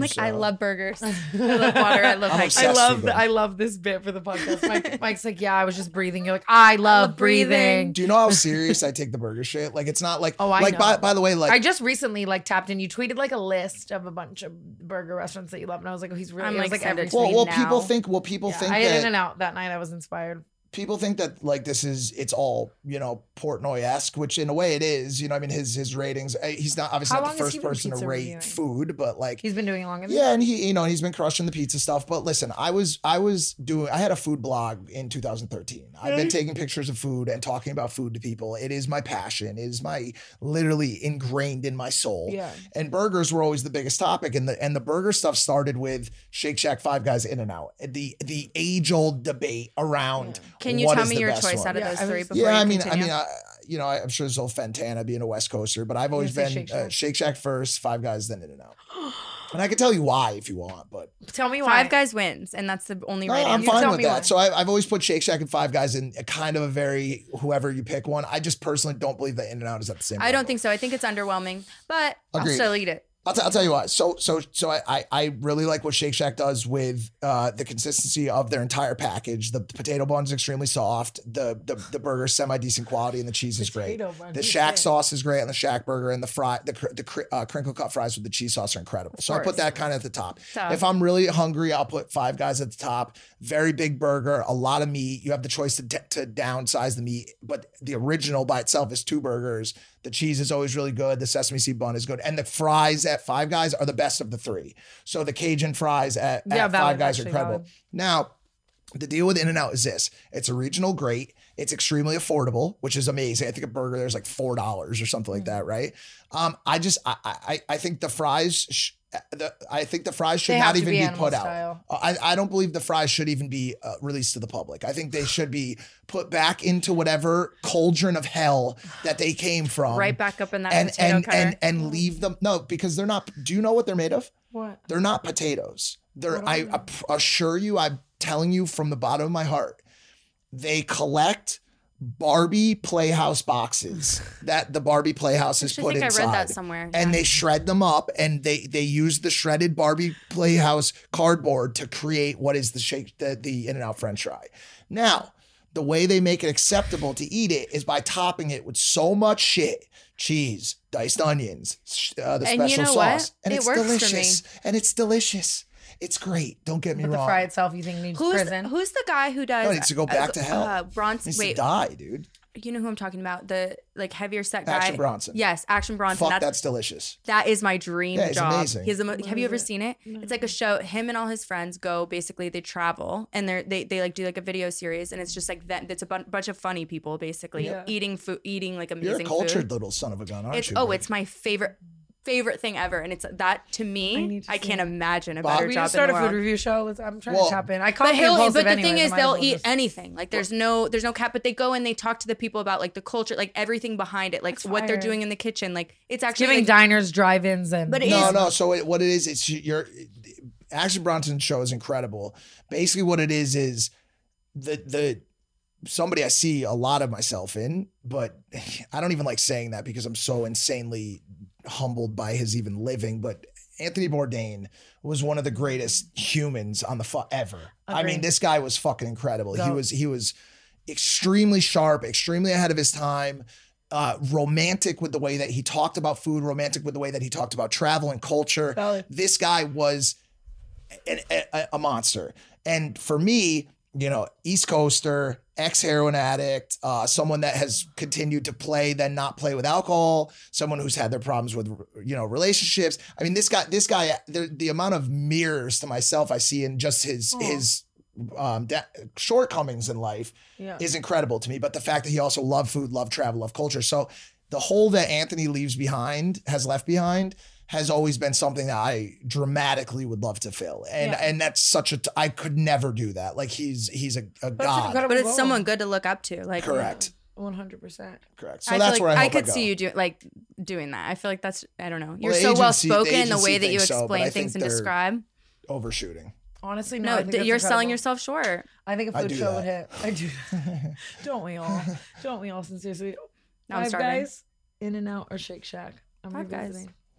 like, I so- love burgers. I love water. I love I'm hiking. obsessed I with love them. I love this bit for the podcast. Mike, Mike's like, yeah, I was just breathing. You're like, I love, love breathing. breathing. Do you know how serious I take the burger shit? Like, it's not like, Oh, I like, know. by, by the way, like, I just recently like tapped in. You tweeted like a list of a bunch of burger restaurants that you love, and I was like, oh, he's really. I'm it was, like, like send it every to well, me well, now. people think, well, people Yeah, think I had In that, and Out that night. I was inspired. people think that like this is, it's all, you know, Portnoy-esque, which in a way it is, you know, I mean, his, his ratings, eh, he's not obviously How not long the has he first been person to pizza rate reviewing? food, but like, He's been doing it longer than yeah, and he, you know, he's been crushing the pizza stuff. But listen, I was, I was doing, I had a food blog in two thousand thirteen. I've been taking pictures of food and talking about food to people. It is my passion. It is my literally ingrained in my soul. Yeah. And burgers were always the biggest topic, and the and the burger stuff started with Shake Shack, Five Guys, In and Out. The the age old debate around. Can you what tell is me the your best choice one. out of Yeah, those I three was- before Yeah, you I mean, continue? I mean, I, you know, I'm sure it's all Fantana being a West Coaster, but I've always say been Shake uh, Shack. Shake Shack first, Five Guys, then In and Out. And I can tell you why if you want, but Tell me why. Five Guys wins, and that's the only no, right I'm answer. fine tell with me that. why. So I, I've always put Shake Shack and Five Guys in a kind of a very whoever you pick one. I just personally don't believe that In and Out is at the same. I don't level. think so. I think it's underwhelming, but I'll Agreed. still eat it. I'll, t- I'll tell you what. So so so I, I I really like what Shake Shack does with uh, the consistency of their entire package. The potato bun's extremely soft. The the the burger semi decent quality, and the cheese is great. Potato bun, The who's Shack that? sauce is great on the Shack burger, and the fry the cr- the cr- uh, crinkle cut fries with the cheese sauce are incredible. So I put course. that kind of at the top. Tough. If I'm really hungry, I'll put Five Guys at the top. Very big burger, a lot of meat. You have the choice to d- to downsize the meat, but the original by itself is two burgers. The cheese is always really good. The sesame seed bun is good. And the fries at Five Guys are the best of the three. So the Cajun fries at, Yeah, at valid, Five Guys are actually incredible. valid. Now, the deal with In-N-Out is this. It's a regional great. It's extremely affordable, which is amazing. I think a burger there's like four dollars or something like that, right? Um, I just, I, I, I think the fries, sh- the, I think the fries should They not have to even be be, animal put style. out. I, I don't believe the fries should even be uh, released to the public. I think they should be put back into whatever cauldron of hell that they came from. Right back up in that and potato and, cutter. and and leave them. No, because they're not. Do you know what they're made of? What? They're not potatoes. They're. I, I pr- assure you, I'm telling you from the bottom of my heart, they collect Barbie Playhouse boxes that the Barbie Playhouse has actually put think I inside. read that somewhere, And yeah. they shred them up, and they they use the shredded Barbie Playhouse cardboard to create what is the shake the, the In-N-Out French fry. Now, the way they make it acceptable to eat it is by topping it with so much shit. Cheese, diced onions, sh- uh, the And special you know what? sauce. And It it's works for me. delicious. And it's delicious. It's great. Don't get me But the wrong. fry itself, you think needs Who's prison? who's the guy who does? No, it needs to go back uh, to hell. Uh, It Bronson. needs Wait, to die, dude. you know who I'm talking about? The like heavier set guy. Action Bronson. Yes, Action Bronson. Fuck, That's, that's delicious. that is my dream Yeah, it's job. amazing. He has a mo- have you ever seen it? It's like a show. Him and all his friends go. Basically, they travel and they they they like do like a video series, and it's just like that. It's a bun- bunch of funny people basically Yeah. eating food, eating like You're amazing a cultured food. little son of a gun, aren't It's you? oh, babe? it's my favorite favorite thing ever, and it's that to I me. need to I, see can't it. imagine a Bob- better we job just start in a the food world. review show. Let's, I'm trying Well, to tap in. I But copy he'll, impulsive but the anyways, thing I is, might as they'll well eat just- anything. Like there's no, there's no cap. But they go and they talk to the people about like the culture, like everything behind it, like That's what they're fire. doing in the kitchen. Like it's actually giving like, diners, drive-ins, and But it no, is- no. So it, what it is, it's your Action Bronson's show is incredible. Basically, what it is is the the somebody I see a lot of myself in, but I don't even like saying that because I'm so insanely humbled by his even living. But Anthony Bourdain was one of the greatest humans on the fu- ever. I mean, Agreed. this guy was fucking incredible. He Dope. was he was extremely sharp, extremely ahead of his time. Uh, romantic with the way that he talked about food, romantic with the way that he talked about travel and culture. Valid. This guy was an, a, a monster. And for me, you know, East Coaster, ex-heroin addict, uh, someone that has continued to play, then not play with alcohol, someone who's had their problems with, you know, relationships. I mean, this guy, this guy, the, the amount of mirrors to myself I see in just his, his um, da- shortcomings in life Yeah. is incredible to me. But the fact that he also loved food, loved travel, loved culture. So the hole that Anthony leaves behind, has left behind, has always been something that I dramatically would love to fill. And Yeah. and that's such a, t- I could never do that. Like he's, he's a, a an god. incredible but it's goal. someone good to look up to. Like Correct. one hundred percent. Correct. So I that's feel where like I I, hope could go. see you do like doing that. I feel like that's I don't know. You're the so agency- well the spoken. The, agency way that you thinks so, but I explain think things and they're describe. Overshooting. Honestly, no. No, I think th- that's you're selling incredible. yourself short. I think a I food do show that. would hit. I do. Don't we all? Don't we all? Sincerely. Now I'm Five starving. Guys, In and Out, or Shake Shack. I'm Five Guys. revisiting.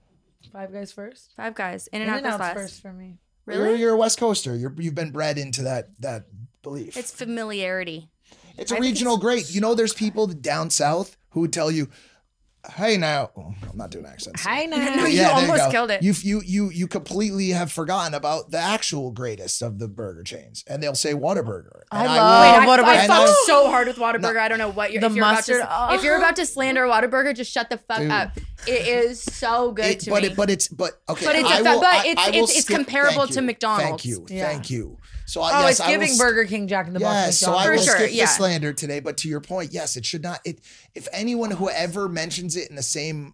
Five Guys first. Five Guys. In and out In-N-Out's this last. first for me. Really? You're, you're a West Coaster. You're, you've been bred into that that belief. It's familiarity. It's a I think regional it's great. You know, there's people down south who would tell you, "Hey now," oh, I'm not doing accents. Hi now. No, you Yeah, there almost go. killed it. You you you you completely have forgotten about the actual greatest of the burger chains, and they'll say Whataburger. And I will- love- Wait, I, Whataburger. I And fucked I- so hard with Whataburger. I don't know what you're. The if you're mustard- About to, if you're about to slander Whataburger, just shut the fuck Dude. up. It is so good It- to but me. it, but it's but okay. But it's a I fa- will- but I- it's- I will it's- it's skip- comparable thank to you. McDonald's. Thank you, Yeah. thank you. So I, Oh, yes, it's I will giving s- Burger King, Jack in the Box. Yes, so I McDonald's. will For sure, skip yeah. the slander today. But to your point, yes, it should not. It if anyone who ever mentions it in the same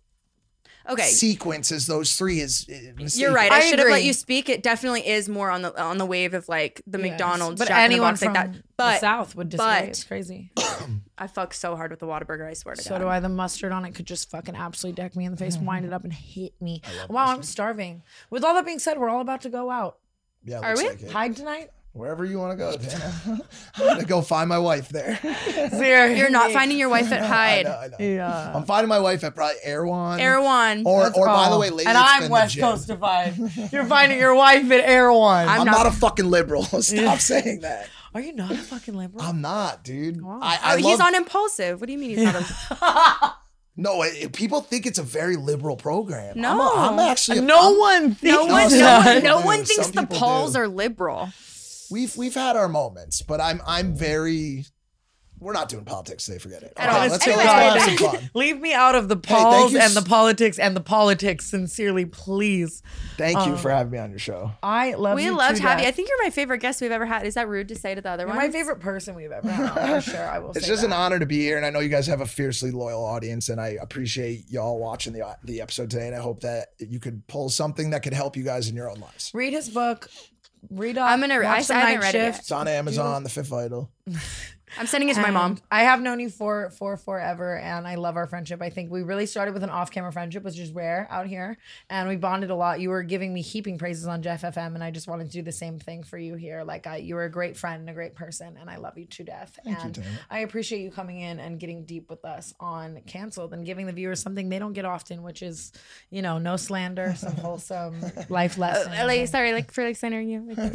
okay. sequence as those three is, is You're right. I, I should have let agree. you speak. It definitely is more on the on the wave of like the Yes. McDonald's, but Jack in the anyone Box from like that. the But South would disagree. but- It's crazy. I fuck so hard with the Whataburger. I swear to So God. do I. The mustard on it could just fucking absolutely deck me in the face, wind it up, and hit me. Wow, I'm starving. With all that being said, we're all about to go out. Yeah, Are looks we? like it. Hide tonight? Wherever you want to go, Dana. I'm gonna go find my wife there. You're not finding your wife at I Hyde. know, I know. Yeah. I'm finding my wife at probably Erewhon. Erewhon. Or, or by the way, lately and it's I'm been West the gym. Coastified. You're finding your wife at Erewhon. I'm I'm not- not, a fucking liberal. Stop saying that. Are you not a fucking liberal? I'm not, dude. Wow. I, I Oh, he's love, on impulsive. What do you mean he's not? A, No, it, it- people think it's a very liberal program. I'm, No. a, I'm actually. no I'm- one thinks no No, one, some no one, people no do. one Some thinks the people Pauls do. are liberal. We've we've had our moments, but I'm I'm very. We're not doing politics today. Forget it. At Okay, all. let's go. Anyway. Let's go have some fun. Leave me out of the thank Pauls you and the s- politics and the politics, sincerely, please. Thank Um, you for having me on your show. I love We you. loved to having you. I death. think you're my favorite guest we've ever had. Is that rude to say to the other You're ones? my favorite person we've ever had. For sure, I will It's say just that. an honor to be here, and I know you guys have a fiercely loyal audience, and I appreciate y'all watching the the episode today. And I hope that you could pull something that could help you guys in your own lives. Read his book. Read up. I'm gonna- I- watch The I haven't Night read it yet. Shift. It's on Amazon, The Fifth Idol. I'm sending it to my And mom. I have known you for for forever, and I love our friendship. I think we really started with an off-camera friendship, which is rare out here, and we bonded a lot. You were giving me heaping praises on Jeff F M, and I just wanted to do the same thing for you here. Like, I, you were a great friend and a great person, and I love you to death. Thank you, and Tana. I appreciate you coming in and getting deep with us on Canceled and giving the viewers something they don't get often, which is, you know, no slander, some wholesome life lessons. Uh, like, and- sorry, like for like centering you. you know, what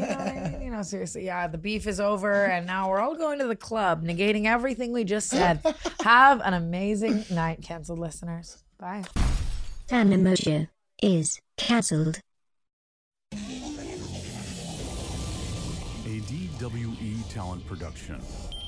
I mean? You know, seriously, yeah, the beef is over, and now we're all going to the club, negating everything we just said. Have an amazing night, Canceled listeners. Bye. Tana Moshe is cancelled. A D W E talent production.